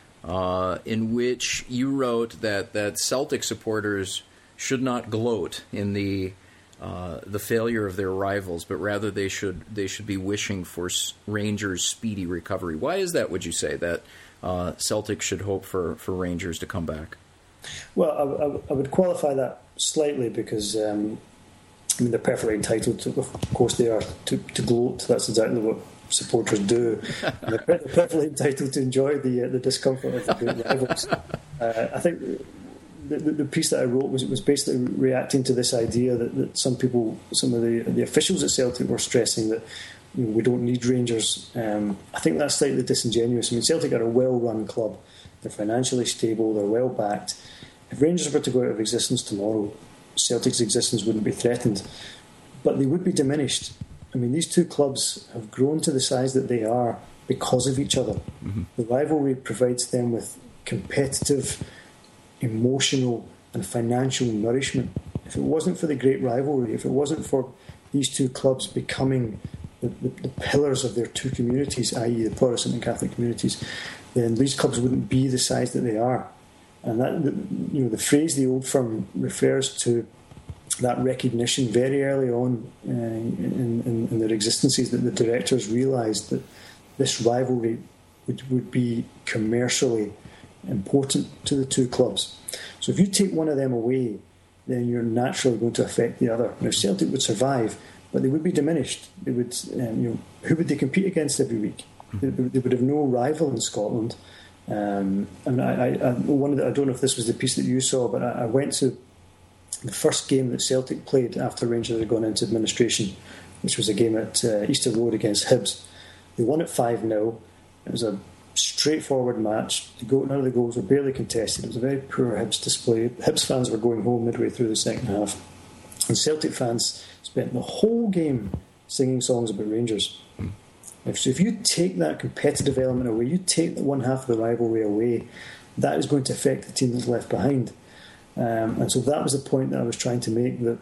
uh, in which you wrote that, that Celtic supporters should not gloat in the Uh, the failure of their rivals, but rather they should they should be wishing for Rangers' speedy recovery. Why is that, would you say, that uh, Celtic should hope for, for Rangers to come back? Well, I, I, I would qualify that slightly because, um, I mean, they're perfectly entitled to, of course they are, to, to gloat. That's exactly what supporters do. They're perfectly entitled to enjoy the uh, the discomfort of the great rivals. Uh, I think The, the, the piece that I wrote was was basically reacting to this idea that, that some people, some of the the officials at Celtic were stressing that, you know, we don't need Rangers. Um, I think that's slightly disingenuous. I mean, Celtic are a well-run club. They're financially stable. They're well-backed. If Rangers were to go out of existence tomorrow, Celtic's existence wouldn't be threatened, but they would be diminished. I mean, these two clubs have grown to the size that they are because of each other. Mm-hmm. The rivalry provides them with competitive, emotional and financial nourishment. If it wasn't for the great rivalry, if it wasn't for these two clubs becoming the, the, the pillars of their two communities, that is the Protestant and Catholic communities, then these clubs wouldn't be the size that they are. And that, you know, the phrase "the old firm" refers to that recognition very early on uh, in, in, in their existences, that the directors realised that this rivalry would, would be commercially important to the two clubs. So if you take one of them away, then you're naturally going to affect the other. Now, Celtic would survive, but they would be diminished. They would, um, you know, who would they compete against every week? They, they would have no rival in Scotland. Um, I mean, I, I, one of the, I don't know if this was the piece that you saw, but I, I went to the first game that Celtic played after Rangers had gone into administration, which was a game at uh, Easter Road against Hibs. They won it five nil. It was a straightforward match. The goal, none of the goals were barely contested. It was a very poor Hibs display. Hibs fans were going home midway through the second half, and Celtic fans spent the whole game singing songs about Rangers. Mm. If, so if you take that competitive element away, you take the one half of the rivalry away, that is going to affect the team that's left behind. Um, and so that was the point that I was trying to make, that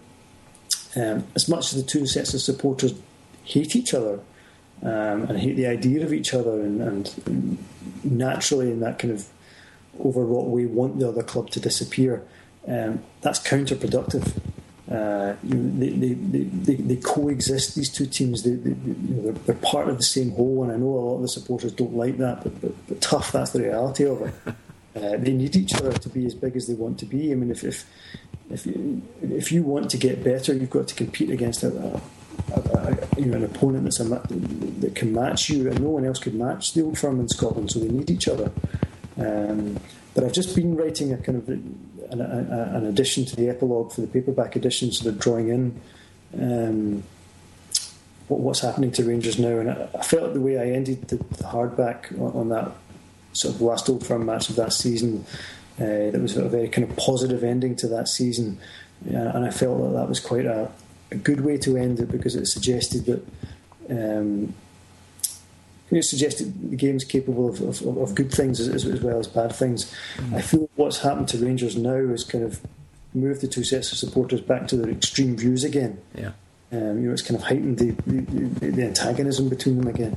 um, as much as the two sets of supporters hate each other, Um, and hate the idea of each other, and, and naturally in that kind of overwrought way want the other club to disappear, um, that's counterproductive. Uh, you know, they, they, they, they, they coexist, these two teams. They, they, you know, they're, they're part of the same whole, and I know a lot of the supporters don't like that, but, but, but tough, that's the reality of it. Uh, they need each other to be as big as they want to be. I mean, if if if you, if you want to get better, you've got to compete against a, a A, a, you know, an opponent that's a, that can match you, and no one else could match the Old Firm in Scotland, so they need each other. Um, but I've just been writing a kind of an, a, an addition to the epilogue for the paperback edition, so they're drawing in um, what, what's happening to Rangers now, and I, I felt the way I ended the, the hardback on, on that sort of last Old Firm match of that season, uh, that was a very kind of positive ending to that season, uh, and I felt that that was quite a a good way to end it, because it suggested that um, it suggested the game's capable of, of, of good things as, as well as bad things. Mm. I feel what's happened to Rangers now is kind of moved the two sets of supporters back to their extreme views again. Yeah, um, you know, it's kind of heightened the, the, the antagonism between them again.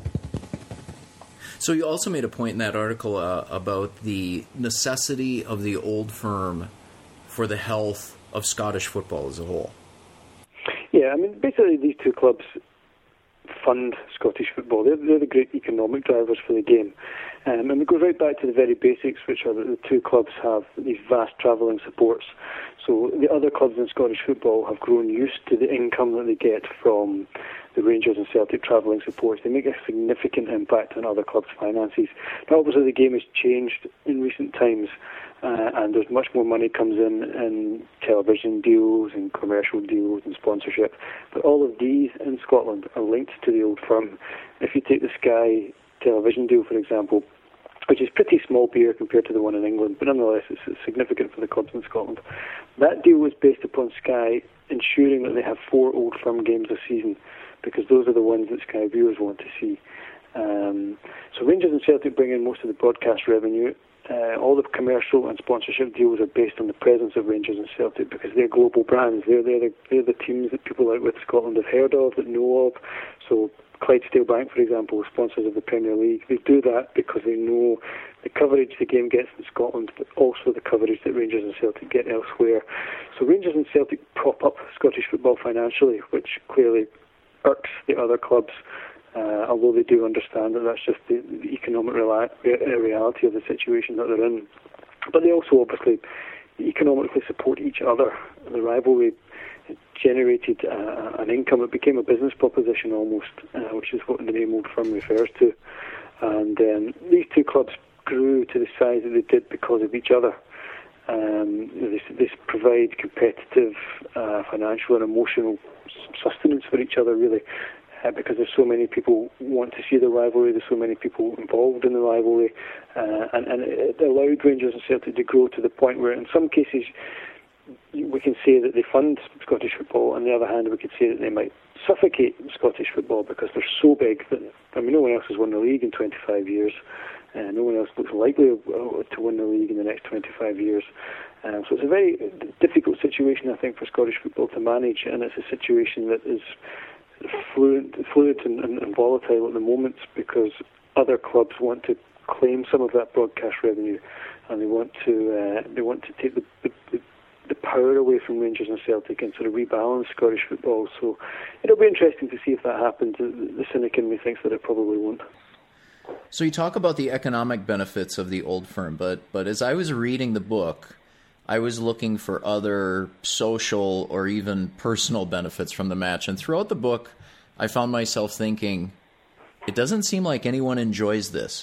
So you also made a point in that article uh, about the necessity of the Old Firm for the health of Scottish football as a whole. Yeah, I mean, basically these two clubs fund Scottish football. They're, they're the great economic drivers for the game. Um, and we go right back to the very basics, which are that the two clubs have these vast travelling supports. So the other clubs in Scottish football have grown used to the income that they get from the Rangers and Celtic travelling supports. They make a significant impact on other clubs' finances. Now, obviously, the game has changed in recent times, uh, and there's much more money comes in in television deals and commercial deals and sponsorship. But all of these in Scotland are linked to the Old Firm. If you take the Sky television deal, for example, which is pretty small beer compared to the one in England, but nonetheless it's, it's significant for the clubs in Scotland. That deal was based upon Sky ensuring that they have four Old Firm games a season, because those are the ones that Sky viewers want to see. Um, so Rangers and Celtic bring in most of the broadcast revenue. Uh, all the commercial and sponsorship deals are based on the presence of Rangers and Celtic, because they're global brands. They're, they're, the, they're the teams that people out with Scotland have heard of, that know of. So Clydesdale Bank, for example, sponsors of the Premier League. They do that because they know the coverage the game gets in Scotland, but also the coverage that Rangers and Celtic get elsewhere. So Rangers and Celtic prop up Scottish football financially, which clearly irks the other clubs, uh, although they do understand that that's just the, the economic reali- reality of the situation that they're in. But they also obviously economically support each other. The rivalry generated uh, an income. It became a business proposition almost, uh, which is what the name Old Firm refers to. And um, these two clubs grew to the size that they did because of each other. Um, they, they provide competitive, uh, financial and emotional sustenance for each other, really, uh, because there's so many people who want to see the rivalry, there's so many people involved in the rivalry, uh, and, and it allowed Rangers and Celtic to grow to the point where, in some cases, we can say that they fund Scottish football. On the other hand, we could say that they might suffocate Scottish football because they're so big that, I mean, no one else has won the league in twenty-five years. Uh, no one else looks likely to win the league in the next twenty-five years. Um, so it's a very difficult situation, I think, for Scottish football to manage, and it's a situation that is fluid, fluid and, and, and volatile at the moment, because other clubs want to claim some of that broadcast revenue, and they want to uh, they want to take the, the, the the power away from Rangers and Celtic and sort of rebalance Scottish football. So it'll be interesting to see if that happens. The cynic in me thinks that it probably won't. So you talk about the economic benefits of the Old Firm, but but as I was reading the book, I was looking for other social or even personal benefits from the match. And throughout the book, I found myself thinking, it doesn't seem like anyone enjoys this.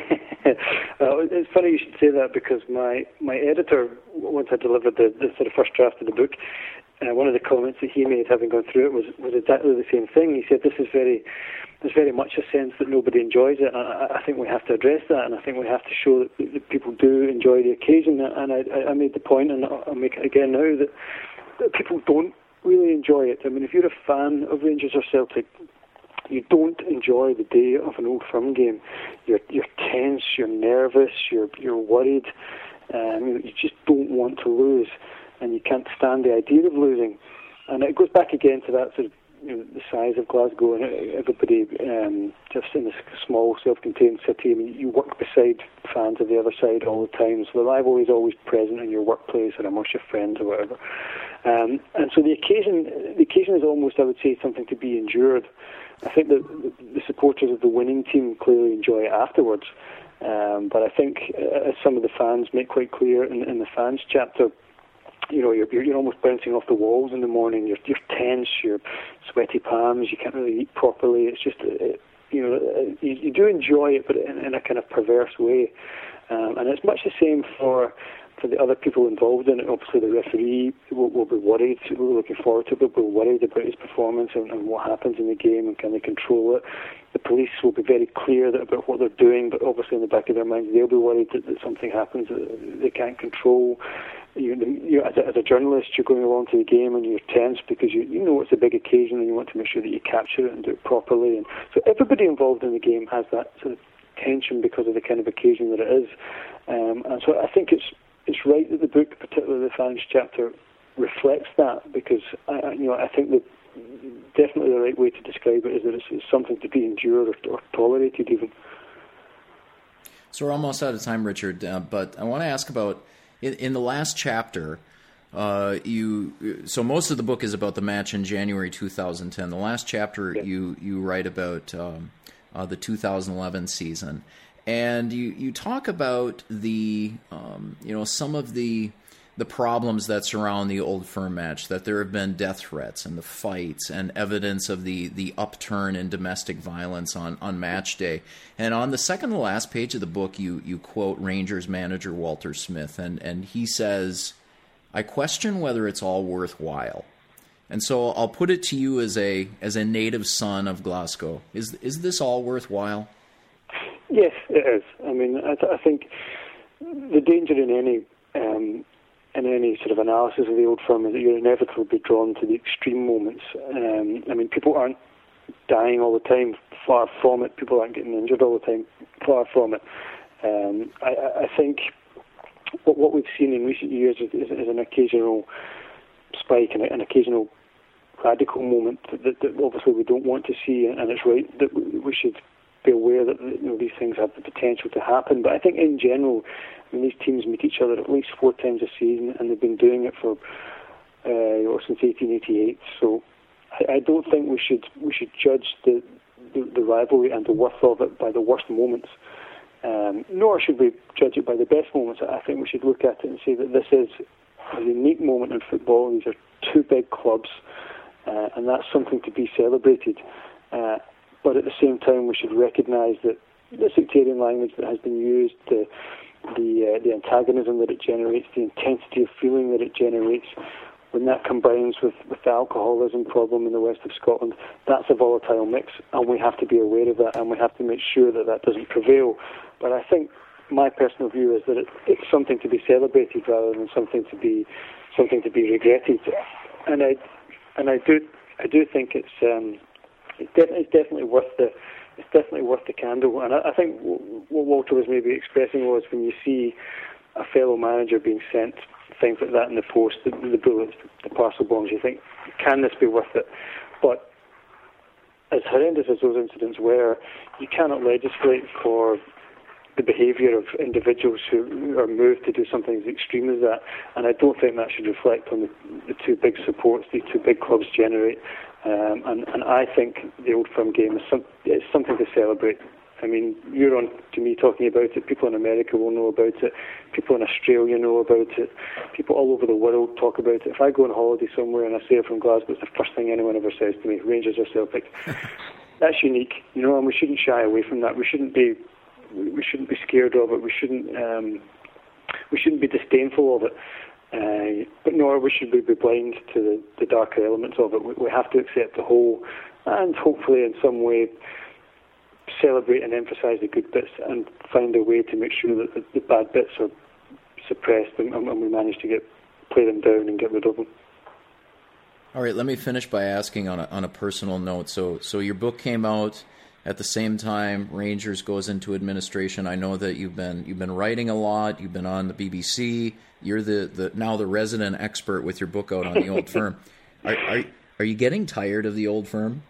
Uh, it's funny you should say that, because my, my editor, once I delivered the, the sort of first draft of the book, uh, one of the comments that he made, having gone through it, was, was exactly the same thing. He said, this is very, there's very much a sense that nobody enjoys it. I, I think we have to address that, and I think we have to show that, that people do enjoy the occasion. And I, I made the point, and I'll make it again now, that, that people don't really enjoy it. I mean, if you're a fan of Rangers or Celtic, you don't enjoy the day of an Old Firm game. You're you're tense, you're nervous, you're you're worried. Um, you just don't want to lose, and you can't stand the idea of losing. And it goes back again to that sort of, you know, the size of Glasgow, and everybody um, just in this small, self-contained city. I mean, you work beside fans of the other side all the time, so the rivalry is always present in your workplace or amongst your friends or whatever. Um, and so the occasion, the occasion is almost, I would say, something to be endured. I think that the supporters of the winning team clearly enjoy it afterwards. Um, but I think, uh, as some of the fans make quite clear in, in the fans chapter, you know, you're, you're almost bouncing off the walls in the morning. You're, you're tense, you're sweaty palms, you can't really eat properly. It's just, uh, you know, uh, you, you do enjoy it, but in, in a kind of perverse way. Um, and it's much the same for for the other people involved in it. Obviously, the referee will, will be worried. We're looking forward to it, but we're worried about his performance and, and what happens in the game, and can they control it. The police will be very clear that, about what they're doing, but obviously in the back of their minds, they'll be worried that, that something happens that they can't control. You, you, as, a, as a journalist, you're going along to the game and you're tense because you, you know it's a big occasion and you want to make sure that you capture it and do it properly. And so everybody involved in the game has that sort of tension because of the kind of occasion that it is. Um, and so I think it's it's right that the book, particularly the fans chapter, reflects that, because I, you know I think that definitely the right way to describe it is that it's, it's something to be endured or, or tolerated even. So we're almost out of time, Richard, uh, but I want to ask about, in, in the last chapter, uh, you. So most of the book is about the match in January two thousand ten. The last chapter, yeah. you you write about um, uh, the two thousand eleven season, and you, you talk about the um, you know some of the the problems that surround the Old Firm match. That there have been death threats and the fights and evidence of the the upturn in domestic violence on, on match day. And on the second to last page of the book, you you quote Rangers manager Walter Smith, and and he says, I question whether it's all worthwhile. And so I'll put it to you as a as a native son of Glasgow. Is is this all worthwhile? Yes, it is. I mean, I, th- I think the danger in any um, in any sort of analysis of the Old Firm is that you're inevitably be drawn to the extreme moments. Um, I mean, people aren't dying all the time, far from it. People aren't getting injured all the time, far from it. Um, I, I think what, what we've seen in recent years is, is, is an occasional spike and an occasional radical moment that, that, that obviously we don't want to see, and it's right that we should be aware that, you know, these things have the potential to happen. But I think in general, I mean, these teams meet each other at least four times a season, and they've been doing it for uh, you know, since eighteen eighty-eight. So I, I don't think we should we should judge the, the the rivalry and the worth of it by the worst moments. Um, nor should we judge it by the best moments. I think we should look at it and say that this is a unique moment in football. These are two big clubs, uh, and that's something to be celebrated. Uh, but at the same time, we should recognise that the sectarian language that has been used, the the, uh, the antagonism that it generates, the intensity of feeling that it generates, when that combines with, with the alcoholism problem in the west of Scotland, that's a volatile mix, and we have to be aware of that, and we have to make sure that that doesn't prevail. But I think my personal view is that it, it's something to be celebrated rather than something to be something to be regretted. And I and I do I do think it's um, it's, de- it's definitely worth the it's definitely worth the candle. And I, I think what Walter was maybe expressing was when you see a fellow manager being sent things like that in the post, the, the bullets, the parcel bombs, you think, can this be worth it? But as horrendous as those incidents were, you cannot legislate for the behaviour of individuals who are moved to do something as extreme as that, and I don't think that should reflect on the, the two big supports these two big clubs generate. Um, and, and I think the Old Firm game is, some, is something to celebrate. I mean, you're on to me talking about it. People in America will know about it. People in Australia know about it. People all over the world talk about it. If I go on holiday somewhere and I say I'm from Glasgow, it's the first thing anyone ever says to me, Rangers or Celtic. That's unique, you know, and we shouldn't shy away from that. We shouldn't be, we shouldn't be scared of it. We shouldn't, um, we shouldn't be disdainful of it. Uh, but nor we should we be blind to the, the darker elements of it. We, we have to accept the whole, and hopefully in some way celebrate and emphasise the good bits, and find a way to make sure that the, the bad bits are suppressed, and, and we manage to get play them down and get rid of them. All right, let me finish by asking on a, on a personal note. So, so your book came out at the same time Rangers goes into administration. I know that you've been you've been writing a lot. You've been on the B B C. You're the, the now the resident expert with your book out on the Old Firm. Are, are are you getting tired of the Old Firm?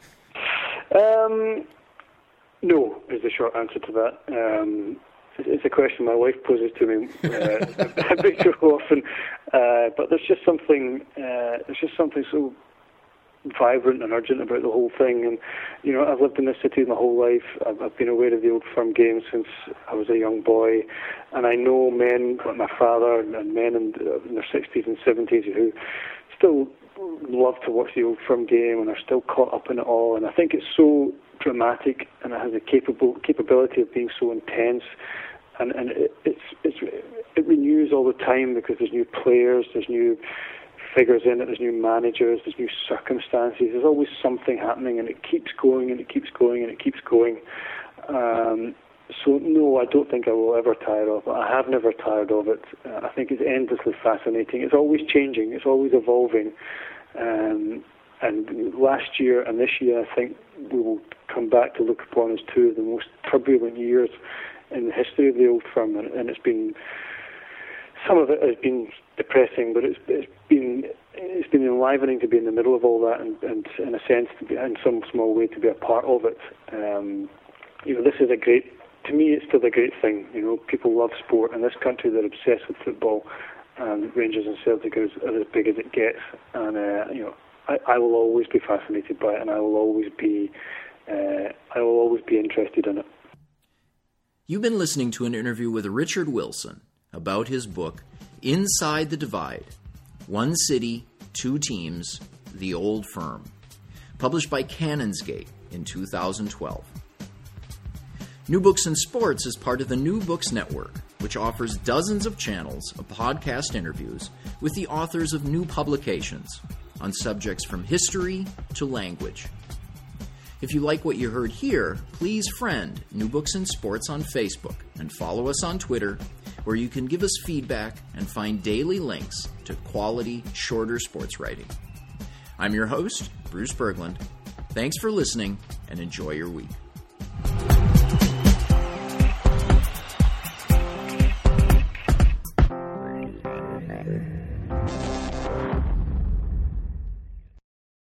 Um. No, is the short answer to that. Um, it's a question my wife poses to me uh, a bit too often, uh, but there's just something. Uh, there's just something so vibrant and urgent about the whole thing. And you know, I've lived in this city my whole life. I've, I've been aware of the Old Firm game since I was a young boy, and I know men like my father and men in, in their sixties and seventies who still love to watch the Old Firm game and are still caught up in it all. And I think it's so dramatic, and it has the capable capability of being so intense, and and it, it's it's it renews all the time because there's new players, there's new figures in it, there's new managers, there's new circumstances. There's always something happening, and it keeps going and it keeps going and it keeps going. Um, so no, I don't think I will ever tire of it. I have never tired of it. Uh, I think it's endlessly fascinating. It's always changing. It's always evolving. Um, and last year and this year, I think we will come back to look upon as two of the most turbulent years in the history of the Old Firm, and, and it's been, some of it has been depressing, but it's, it's been it's been enlivening to be in the middle of all that, and, and in a sense, to be, in some small way, to be a part of it. Um, you know, this is a great, to me, it's still a great thing. You know, people love sport in this country; they're obsessed with football, and Rangers and Celtic are as, are as big as it gets. And uh, you know, I, I will always be fascinated by it, and I will always be, uh, I will always be interested in it. You've been listening to an interview with Richard Wilson about his book, Inside the Divide, One City, Two Teams, The Old Firm, published by Canonsgate in two thousand twelve. New Books in Sports is part of the New Books Network, which offers dozens of channels of podcast interviews with the authors of new publications on subjects from history to language. If you like what you heard here, please friend New Books in Sports on Facebook and follow us on Twitter, where you can give us feedback and find daily links to quality, shorter sports writing. I'm your host, Bruce Berglund. Thanks for listening, and enjoy your week.